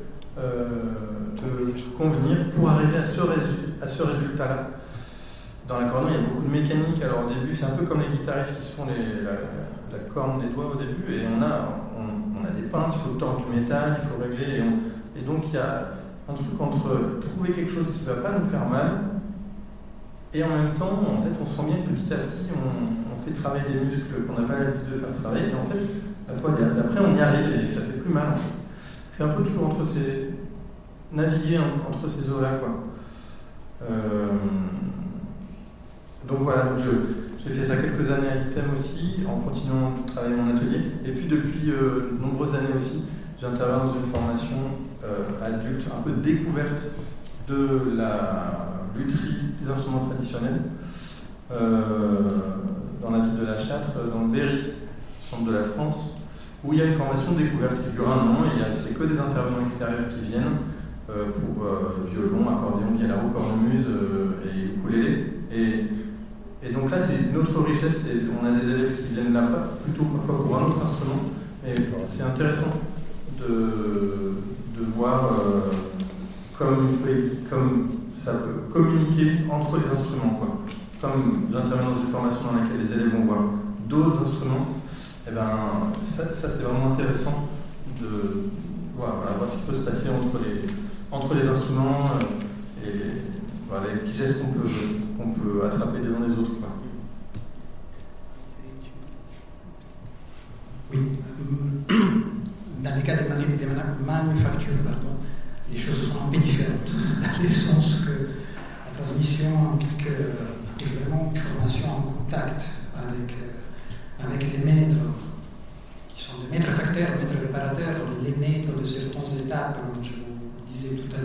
convenir pour arriver à ce résultat-là. Dans l'accordéon, il y a beaucoup de mécanique. Alors au début, c'est un peu comme les guitaristes qui se font la corne des doigts au début, et on a des pinces, il faut tordre du métal, il faut régler, et donc il y a un truc entre trouver quelque chose qui ne va pas nous faire mal, et en même temps, en fait, on sent bien que petit à petit, on fait travailler des muscles qu'on n'a pas l'habitude de faire travailler, et en fait, la fois d'après, on y arrive, et ça fait plus mal, en fait. C'est un peu toujours naviguer entre ces eaux-là, quoi. Donc voilà, j'ai fait ça quelques années à l'ITEM aussi, en continuant de travailler mon atelier. Et puis depuis de nombreuses années aussi, j'interviens dans une formation adulte, un peu découverte de la lutherie des instruments traditionnels, dans la ville de La Châtre, dans le Berry, centre de la France, où il y a une formation découverte qui dure 1 an, et c'est que des intervenants extérieurs qui viennent pour violon, accordéon, violon, cornemuse et ukulélé. Et donc là, c'est notre richesse, on a des élèves qui viennent là-bas, plutôt parfois pour un autre instrument, et c'est intéressant de voir comme ça peut communiquer entre les instruments, quoi. Comme j'interviens dans une formation dans laquelle les élèves vont voir d'autres instruments, et ben ça c'est vraiment intéressant de voir ce qui peut se passer entre les instruments et les petits gestes qu'on peut attraper des uns des autres, quoi. manufacture, les choses sont un peu différentes, dans le sens que la transmission implique vraiment une formation en contact avec les maîtres, qui sont des maîtres facteurs, maîtres réparateurs, les maîtres de certaines étapes, comme je vous disais tout à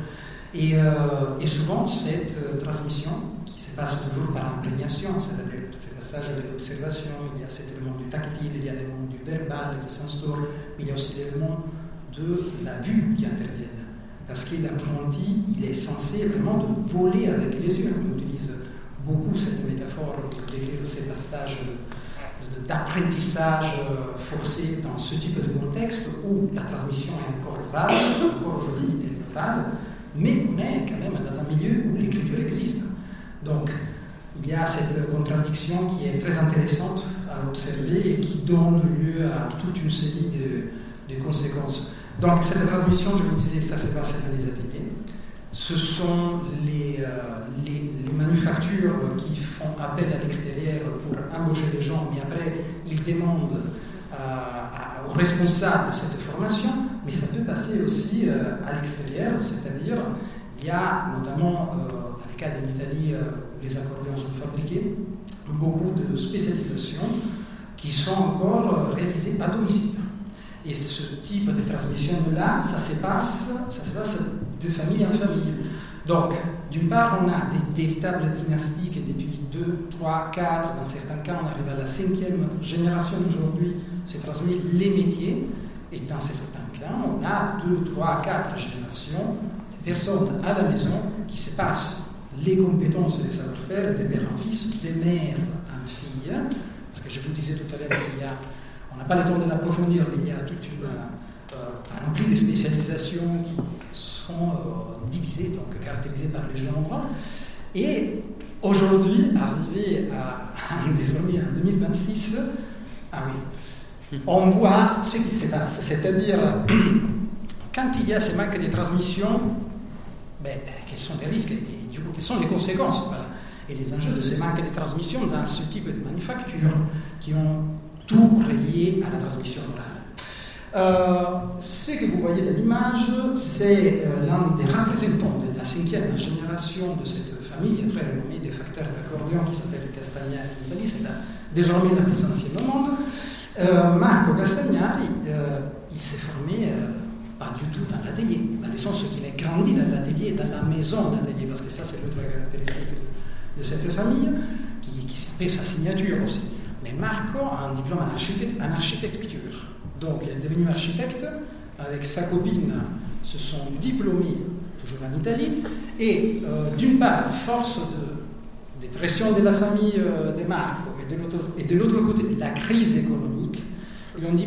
l'heure. Et souvent, cette transmission, qui se passe toujours par imprégnation, c'est-à-dire ce passage de l'observation, il y a cet élément du tactile, il y a l'élément du verbal qui s'instaure, mais il y a aussi l'élément de la vue qui intervient. Parce que l'apprenti, il est censé vraiment de voler avec les yeux. On utilise beaucoup cette métaphore pour décrire ces passages d'apprentissage forcé dans ce type de contexte où la transmission est encore orale, encore aujourd'hui elle est orale, mais on est quand même dans un milieu où l'écriture existe. Donc, il y a cette contradiction qui est très intéressante à observer et qui donne lieu à toute une série de conséquences. Donc, cette transmission, je vous disais, ça se passe dans les ateliers. Ce sont les manufactures qui font appel à l'extérieur pour embaucher des gens, mais après, ils demandent aux responsables de cette formation, mais ça peut passer aussi à l'extérieur, c'est-à-dire, il y a notamment, dans le cas de l'Italie, où les accordéons sont fabriqués, beaucoup de spécialisations qui sont encore réalisées à domicile. Et ce type de transmission-là, ça se passe de famille en famille. Donc, d'une part, on a des véritables dynasties qui, depuis 2, 3, 4, dans certains cas, on arrive à la 5e génération aujourd'hui, se transmet les métiers. Et dans certains cas, on a 2, 3, 4 générations de personnes à la maison qui se passent les compétences et les savoir-faire de père en fils, de mère en fille. Parce que je vous disais tout à l'heure qu'il y a, on n'a pas le temps de l'approfondir, mais il y a toute un ampli de spécialisations qui sont divisées, donc caractérisées par les genres. Et aujourd'hui, arrivé désormais en 2026, on voit ce qui se passe. C'est-à-dire, quand il y a ce manque de transmission, quels sont les risques et du coup, quelles sont les conséquences, voilà. Et les enjeux de ce manque de transmission dans ce type de manufactures qui ont tout relié à la transmission orale. Ce que vous voyez dans l'image, c'est l'un des représentants de la 5e génération de cette famille très renommée des facteurs d'accordéon qui s'appelle Castagnari en Italie, c'est désormais la plus ancienne au monde. Marco Castagnari, il s'est formé pas du tout dans l'atelier, dans le sens qu'il est grandi dans l'atelier, dans la maison de l'atelier, parce que ça c'est l'autre caractéristique de cette famille, qui fait sa signature aussi. Mais Marco a un diplôme en architecture. Donc, il est devenu architecte. Avec sa copine, se sont diplômés, toujours en Italie. Et d'une part, force de pression de la famille de Marco, et de l'autre côté, de la crise économique, ils ont dit,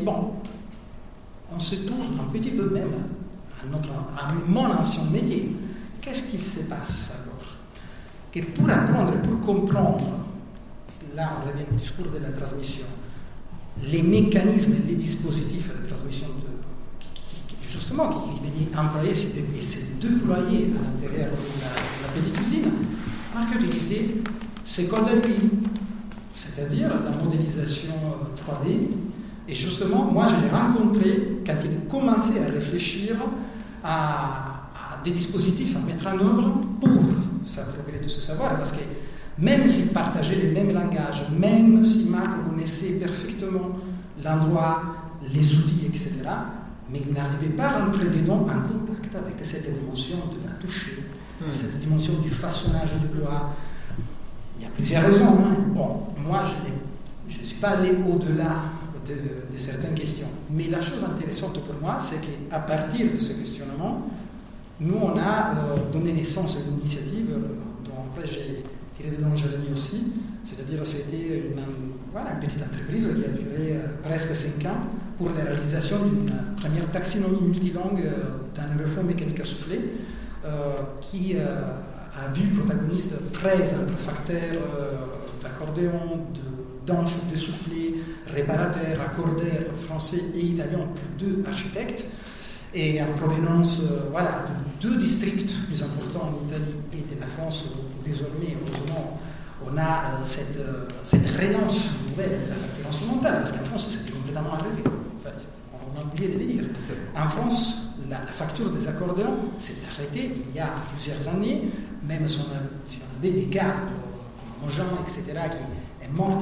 on se tourne un petit peu même à mon ancien métier. Qu'est-ce qu'il se passe alors? Et pour apprendre, pour comprendre, là on revient au discours de la transmission, les mécanismes et les dispositifs de transmission qui venaient employer et se déployer à l'intérieur de la petite usine, Marc utilisait ce code à lui, c'est-à-dire la modélisation 3D. Et justement, moi je l'ai rencontré quand il a commencé à réfléchir à des dispositifs à mettre en œuvre pour s'approprier de ce savoir, parce que même s'il partageait les mêmes langages, même si Marc connaissait parfaitement l'endroit, les outils, etc., mais il n'arrivait pas à rentrer dedans en contact avec cette dimension de la toucher, cette dimension du façonnage du bois. Il y a plusieurs raisons. Moi, je ne suis pas allé au-delà de certaines questions. Mais la chose intéressante pour moi, c'est qu'à partir de ce questionnement, nous, on a donné naissance à une initiative dont après j'ai tiré dedans Jérémy aussi, c'est-à-dire c'était une petite entreprise qui a duré presque 5 ans pour la réalisation d'une première taxinomie multilangue d'un aérophone mécanique à souffler qui a vu protagonistes 13 facteurs d'accordéon, d'anches, de soufflets, réparateurs, accordeurs français et italiens, plus 2 architectes, et en provenance de 2 districts plus importants en Italie et de la France, où désormais, heureusement, on a cette relance nouvelle de la facture instrumentale, parce qu'en France, c'était complètement arrêté. Ça, on a oublié de le dire. En France, la facture des accordéons s'est arrêtée il y a plusieurs années, même si on avait des cas comme Mojan, etc., qui est mort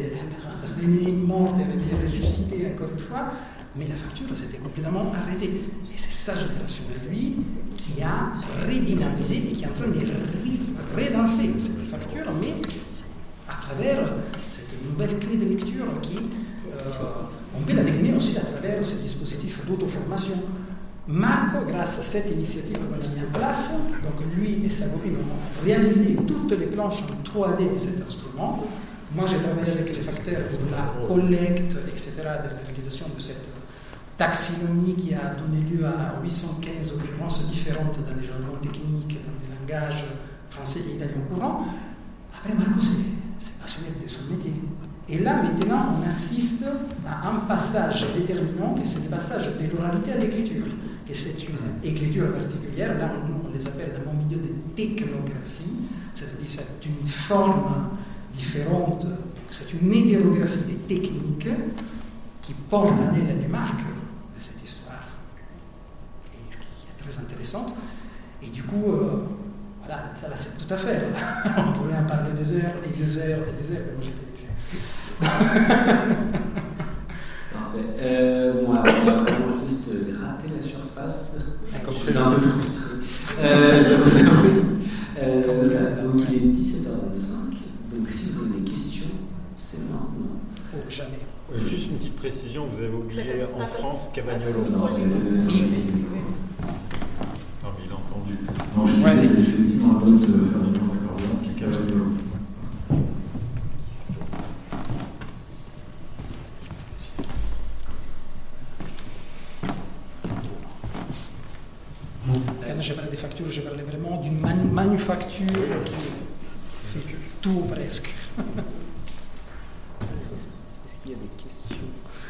et ressuscité encore une fois, mais la facture s'était complètement arrêtée. Et c'est sa génération de lui qui a redynamisé et qui est en train de relancer cette facture, mais à travers cette nouvelle clé de lecture qui, on peut la décliner aussi à travers ce dispositif d'auto-formation. Marco, grâce à cette initiative qu'on a mis en place, donc lui et sa copine ont réalisé toutes les planches en 3D de cet instrument. Moi, j'ai travaillé avec les facteurs pour la collecte, etc., de la réalisation de cette taxinomie qui a donné lieu à 815 occurrences différentes dans les jargons techniques, dans des langages français et italien courants. Après, Marco s'est passionné de son métier. Et là, maintenant, on assiste à un passage déterminant, que c'est le passage de l'oralité à l'écriture, que c'est une écriture particulière. Là, on les appelle dans mon milieu de technographie, c'est-à-dire c'est une forme différente, c'est une hétérographie des techniques qui porte en elle les marques de cette histoire, et qui est très intéressante. Et du coup, voilà, ça là, c'est tout à fait. On pourrait en parler des heures et des heures et des heures, mais moi j'étais laissé. Parfait. Moi, on va vraiment juste gratter la surface. Je suis un peu frustré. Donc il est 17h25. Donc si vous avez des questions, c'est maintenant. Oh, jamais. Juste une petite précision, vous avez oublié en France Cavagnolo. Non, mais il a entendu. Non, j'ai dit dans la note faire du plan d'accordéon qui est Cavagnolo. Quand je parlais des factures, je parlais vraiment d'une manufacture qui fait tout presque. Est-ce qu'il y a des questions?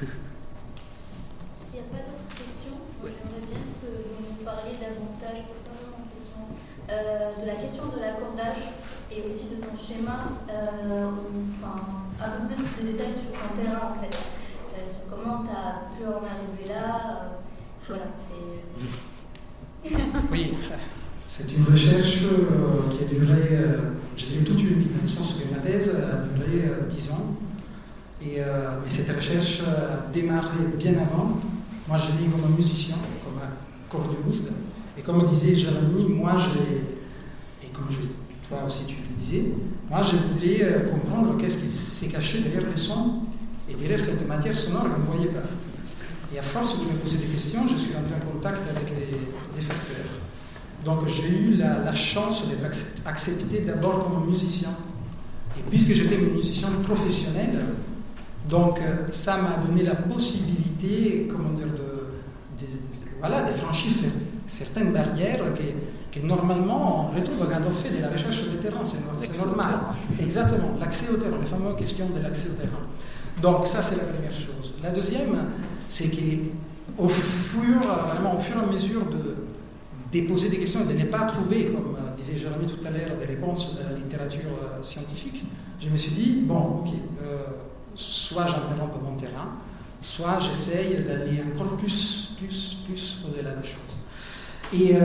S'il n'y a pas d'autres questions, j'aimerais bien que vous nous parliez davantage, c'est pas vraiment une question, de la question de l'accordage et aussi de ton schéma, enfin un peu plus de détails sur ton terrain en fait, sur comment tu as pu en arriver là. Voilà, c'est. Oui, c'est une recherche qui a duré, je dirais toute une vie, dans le sens que ma thèse a duré 10 ans. Mais cette recherche a démarré bien avant. Moi, je l'ai comme un musicien, comme un accordéoniste. Et comme disait Jérémy, moi, et comme toi aussi tu le disais, moi, je voulais comprendre qu'est-ce qui s'est caché derrière les sons et derrière cette matière sonore qu'on ne voyait pas. Et à force de me poser des questions, je suis entré en contact avec les facteurs. Donc j'ai eu la chance d'être accepté d'abord comme musicien. Et puisque j'étais un musicien professionnel, donc ça m'a donné la possibilité, comment dire, de franchir certaines barrières que normalement on retrouve quand on fait de la recherche de terrain, c'est normal. Exactement, l'accès au terrain, les fameuses questions de l'accès au terrain. Donc ça c'est la première chose. La deuxième, c'est qu'au fur et à mesure de poser des questions et de ne pas trouver, comme disait Jérémy tout à l'heure, des réponses de la littérature scientifique, je me suis dit, bon, ok, soit j'interromps mon terrain, soit j'essaye d'aller encore plus au-delà des choses. Et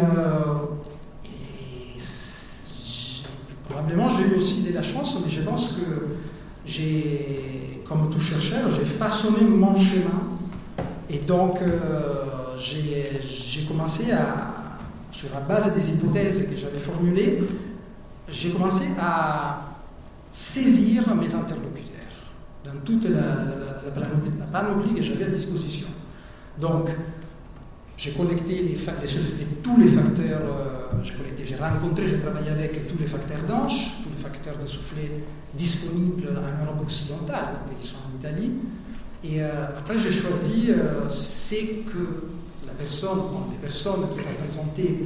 probablement j'ai eu aussi de la chance, mais je pense que comme tout chercheur, j'ai façonné mon schéma. Et donc, j'ai commencé sur la base des hypothèses que j'avais formulées, j'ai commencé à saisir mes interlocuteurs dans toute la panoplie que j'avais à disposition. Donc, j'ai collecté tous les facteurs, j'ai rencontré, j'ai travaillé avec tous les facteurs d'anche, tous les facteurs de soufflet disponibles en Europe occidentale, donc ils sont en Italie. Et après, j'ai choisi c'est que les personnes qui représentaient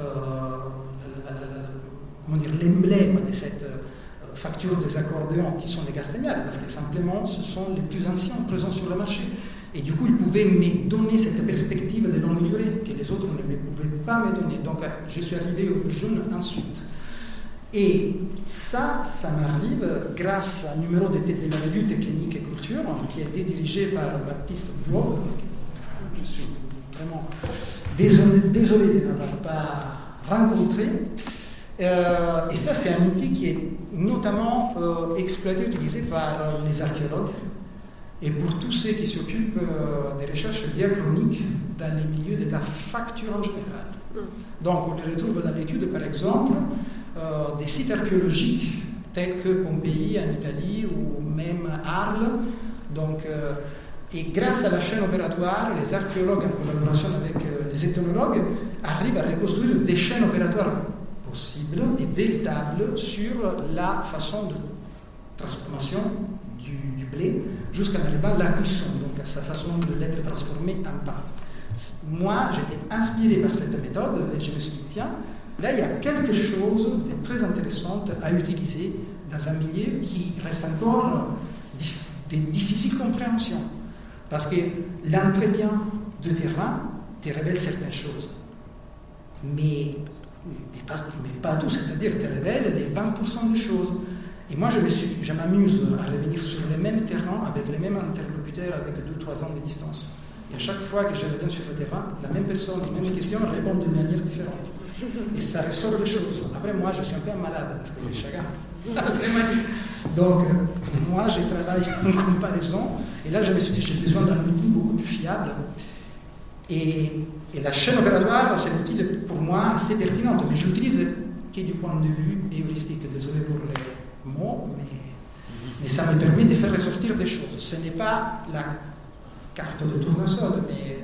l'emblème de cette facture des accordéons, qui sont les Castagnales, parce que simplement, ce sont les plus anciens présents sur le marché. Et du coup, ils pouvaient me donner cette perspective de longue durée que les autres ne pouvaient pas me donner. Donc, je suis arrivé au plus jeune ensuite. Et ça m'arrive grâce à un numéro de la revue Technique et Culture qui a été dirigé par Baptiste Bloch, Je suis vraiment désolé de n'avoir pas rencontré. Et ça, c'est un outil qui est notamment exploité, utilisé par les archéologues et pour tous ceux qui s'occupent des recherches diachroniques dans les milieux de la facture en général. Donc, on les retrouve dans l'étude, par exemple, des sites archéologiques tels que Pompéi en Italie ou même Arles. Donc, et grâce à la chaîne opératoire, les archéologues, en collaboration avec les ethnologues, arrivent à reconstruire des chaînes opératoires possibles et véritables sur la façon de transformation du blé jusqu'en arrivant à la cuisson, donc à sa façon d'être transformé en pain. Moi, j'étais inspiré par cette méthode et je me suis dit, tiens, là, il y a quelque chose de très intéressant à utiliser dans un milieu qui reste encore de difficile compréhension. Parce que l'entretien de terrain te révèle certaines choses, mais pas tout, c'est-à-dire te révèle les 20% des choses. Et moi, je m'amuse à revenir sur les mêmes terrains avec les mêmes interlocuteurs avec 2-3 ans de distance. Et à chaque fois que je reviens sur le terrain, la même personne, les mêmes questions répondent de manière différente. Et ça ressort des choses. Après, moi, je suis un peu un malade, parce que chacun. Donc, moi, je travaille en comparaison. Et là, je me suis dit, j'ai besoin d'un outil beaucoup plus fiable. Et la chaîne opératoire, c'est un outil pour moi assez pertinent, mais je l'utilise que du point de vue heuristique. Désolé pour les mots, mais ça me permet de faire ressortir des choses. Ce n'est pas la carte de tournesol,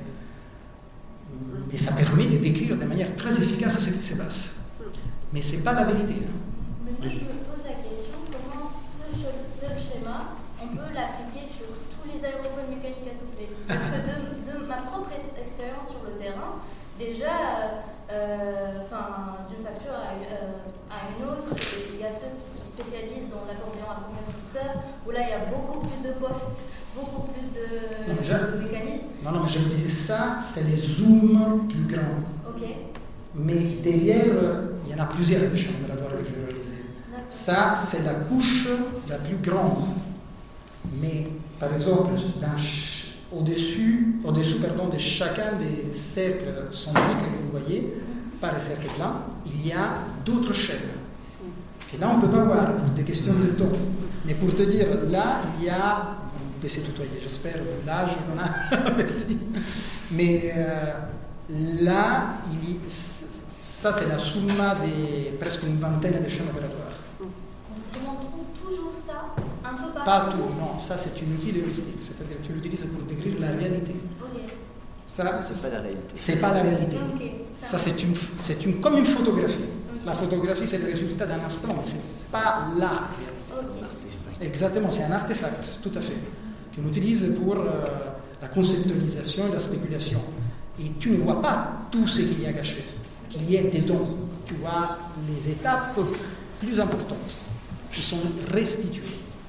mais ça permet de décrire de manière très efficace ce qui se passe. Mais ce n'est pas la vérité. Mais moi, je me pose la question, comment ce schéma, on peut l'appliquer sur tous les aérofoils mécaniques à souffler? Parce que de ma propre expérience sur le terrain, déjà, d'une facture à une autre, il y a ceux qui se spécialisent dans l'accordéon à convertisseur, où là, il y a beaucoup plus de postes, beaucoup plus de mécanismes. Non, mais je vous disais ça, c'est les zooms plus grands. Ok. Mais derrière, il y en a plusieurs des chaînes opératoires que je vais réaliser. Ça, c'est la couche la plus grande. Mais, par exemple, au-dessus de chacun des cercles centriques que vous voyez, par les cercles blancs, il y a d'autres chaînes. Que là, on ne peut pas voir pour des questions de temps. Mais pour te dire, là, il y a... On peut se tutoyer, j'espère, de l'âge qu'on a. Merci. Mais là, ça, c'est la summa de presque une vingtaine de chaînes opératoires. On trouve toujours ça un peu partout? Pas tout, non. Ça, c'est une outil heuristique. C'est-à-dire que tu l'utilises pour décrire la réalité. Ok. Ça, c'est pas la réalité. C'est pas la réalité. Okay. Ça, c'est comme une photographie. La photographie, c'est le résultat d'un instant, mais ce n'est pas la réalité. Okay. Exactement, c'est un artefact, tout à fait, qu'on utilise pour la conceptualisation et la spéculation. Et tu ne vois pas tout ce qu'il y a caché, qu'il y ait dedans. Tu vois les étapes plus importantes qui sont restituées.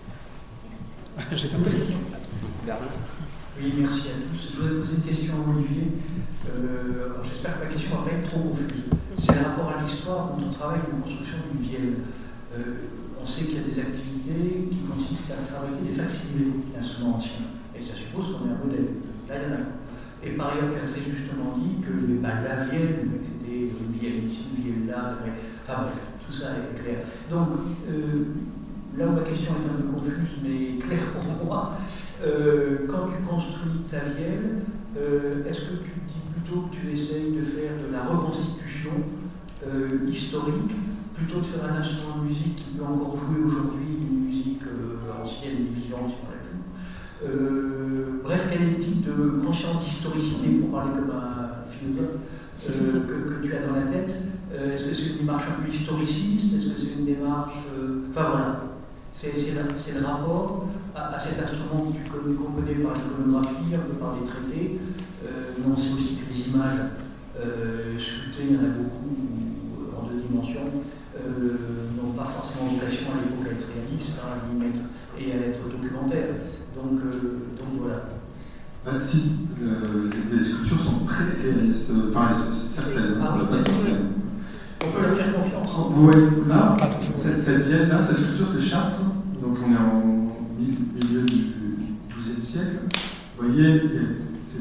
Je t'en prie. Oui, merci à tous. Je voudrais poser une question à Olivier. J'espère que la question ne va pas être trop confuse. C'est un rapport à l'histoire quand on travaille dans la construction d'une vielle. On sait qu'il y a des activités qui consistent à fabriquer des facsimilés d'instruments anciens. Et ça suppose qu'on ait un modèle. Là, il y en a. Et par ailleurs, tu as très justement dit que la vielle, c'était une vielle ici, une vielle là. Enfin bref, tout ça est clair. Donc, là où ma question est un peu confuse, mais claire pour moi, quand tu construis ta vielle, est-ce que tu dis plutôt que tu essayes de faire de la reconstitution historique, plutôt de faire un instrument de musique qui peut encore jouer aujourd'hui, une musique ancienne et vivante si on la joue? Bref, quel est le type de conscience d'historicité, pour parler comme un philosophe, que tu as dans la tête? Est-ce que c'est une démarche un peu historiciste? Est-ce que c'est une démarche... Enfin voilà, c'est le rapport à cet instrument qu'on connaît par l'iconographie, un peu par les traités. On sait aussi que les images sculptées, il y en a beaucoup en 2 dimensions, n'ont pas forcément vocation à l'époque à être réalistes, à mettre et à être documentaires. Donc voilà. Si, les sculptures sont très réalistes, enfin certaines, pas toutes. On peut leur faire confiance. Vous voyez là, cette vielle-là, cette sculpture, c'est Chartres, donc on est en milieu du XIIe siècle. Vous voyez, ce sont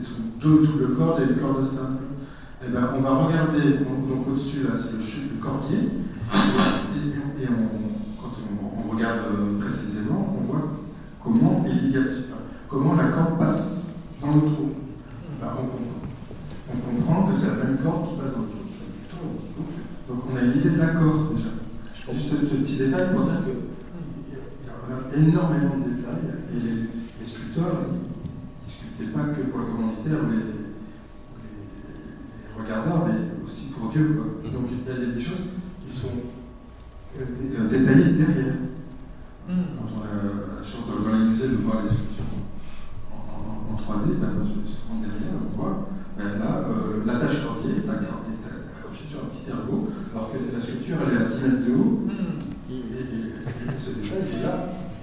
deux doubles cordes et une corde simple. Et ben, on va regarder, donc au-dessus, là, c'est le cordier, et quand on regarde précisément, on voit comment comment la corde passe dans le trou. Ben, on comprend que c'est la même corde qui passe dans le trou. Donc on a une idée de l'accord déjà. Juste ce petit détail pour dire qu'il y a énormément de détails, et les sculpteurs, ils ne sculptaient pas que pour le commanditaire ou les regardeurs, mais aussi pour Dieu, quoi. Donc il y a des choses qui sont détaillées derrière. Quand on a la chance dans les musées de voir les sculptures en 3D, souvent derrière on voit là, l'attache cordier est accrochée sur un petit ergot, alors que la sculpture elle est à 10 mètres de haut, et ce détail il est là.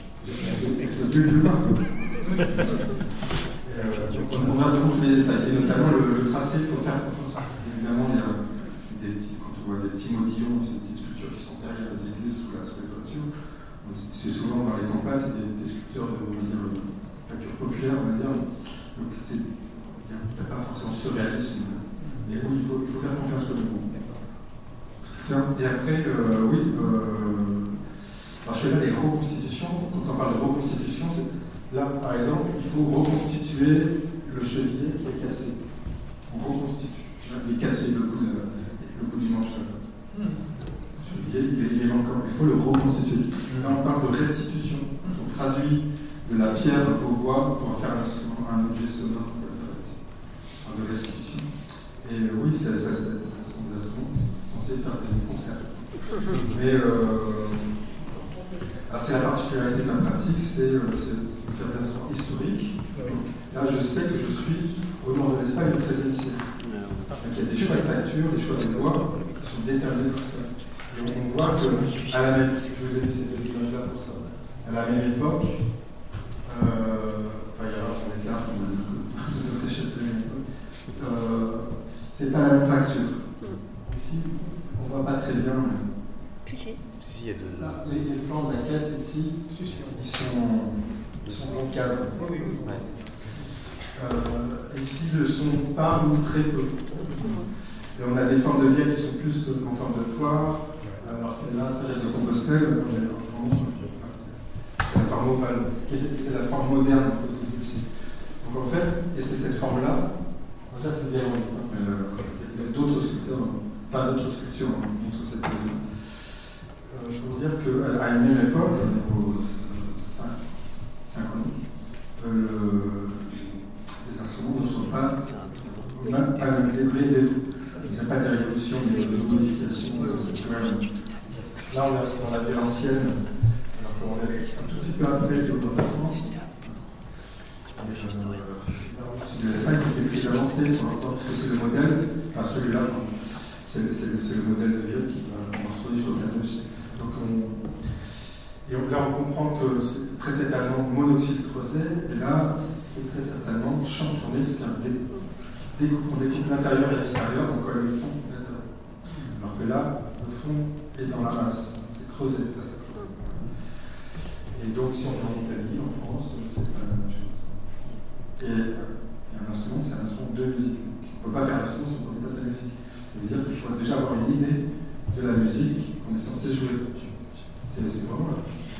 On a vraiment tous les détails, et notamment le tracé, il faut faire confiance. Évidemment, il y a quand on voit des petits modillons, ces petites sculptures qui sont derrière les églises sous les toitures, c'est souvent dans les campagnes, c'est des sculpteurs de facture populaire, on va dire. Donc il n'y a pas forcément ce réalisme. Mais oui, il faut faire confiance au monde. Et après, alors je fais là des reconstitutions. Quand on parle de reconstitution, là, par exemple, il faut reconstituer le chevalier qui est cassé. On reconstitue. Il est cassé le bout du manche. Le chevalier, il est manquant. Il faut le reconstituer. Là, on parle de restitution. On traduit de la pierre au bois pour en faire un objet sonore. On parle de restitution. Et oui, ça sont des instruments censés faire des concerts. Mais alors c'est la particularité de ma pratique, c'est de faire des instruments historiques. Là, je sais que je suis au nord de l'Espagne au XIIIe siècle. Donc, il y a des choix de facture, des choix de bois qui sont déterminés par ça. Et on voit que, à la même, je vous ai mis ces deux images-là pour ça, à la même époque, il y a un écart, on va dire que notre échelle c'est la même époque, c'est pas la même facture. Ici, on voit pas très bien. Il y a de... Là, les flancs de la caisse ici, ils sont concaves. Ici, ils sont pas ou très peu. Et on a des formes de vielle qui sont plus en forme de poire, alors que là, c'est de Compostelle, c'est la forme ovale, qui était la forme moderne aussi. Donc en fait, et c'est cette forme-là, ça c'est bien en même temps, il y a d'autres sculptures contre cette je veux dire qu'à une même époque, au 5 ans, les instruments ne sont pas dégradés. Il n'y a pas de révolution, de modification. Là, on a vu l'ancienne, alors qu'on est un tout petit peu après les autres France. De l'Espagne qui était plus avancé, parce que c'est le modèle, enfin celui-là, c'est le modèle de viol qui va construire jusqu'au 15e siècle. Et là, on comprend que c'est très certainement monoxyde creusé, et là, c'est très certainement champ tourné, c'est-à-dire on découpe l'intérieur et l'extérieur, on colle le fond et l'intérieur. Alors que là, le fond est dans la masse, c'est creusé, ça c'est creusé. Et donc, si on est en Italie, en France, c'est pas la même chose. Et un instrument, c'est un instrument de musique. On ne peut pas faire un instrument si on ne connaît pas sa musique. Ça veut dire qu'il faut déjà avoir une idée de la musique qu'on est censé jouer. C'est vraiment là.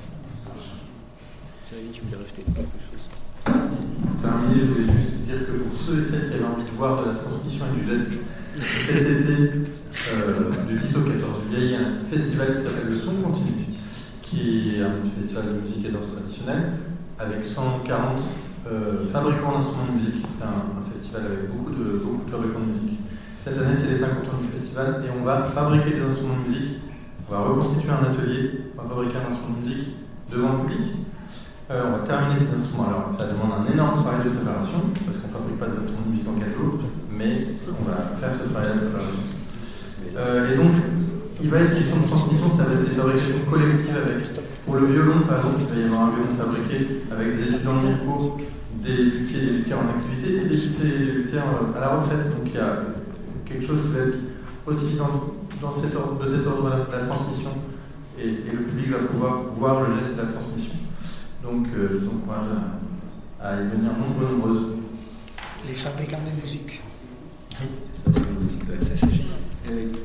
Tu avais dit que tu voulais rajouter quelque chose. Pour terminer, je voulais juste dire que pour ceux et celles qui avaient envie de voir de la transmission et du geste, cet été, du 10 au 14 juillet, il y a un festival qui s'appelle le Son Continu, qui est un festival de musique et danse traditionnelle, avec 140 fabricants d'instruments de musique. C'est un festival avec beaucoup de fabricants de musique. Cette année, c'est les 50 ans du festival, et on va fabriquer des instruments de musique. On va reconstituer un atelier, on va fabriquer un instrument de musique devant le public. On va terminer ces instruments. Alors, ça demande un énorme travail de préparation, parce qu'on ne fabrique pas des instruments de musique en 4 jours, mais on va faire ce travail de préparation. Et donc, il va être question de transmission, ça va être des fabrications collectives avec. Pour le violon, par exemple, il va y avoir un violon fabriqué avec des étudiants de micro, des luthiers en activité et des luthiers à la retraite. Donc, il y a quelque chose qui va être aussi de cet ordre-là, la transmission, et le public va pouvoir voir le geste de la transmission. Donc, je vous encourage à y venir nombreuses. les fabricants de musique. C'est la musique, ouais. Ça, c'est génial.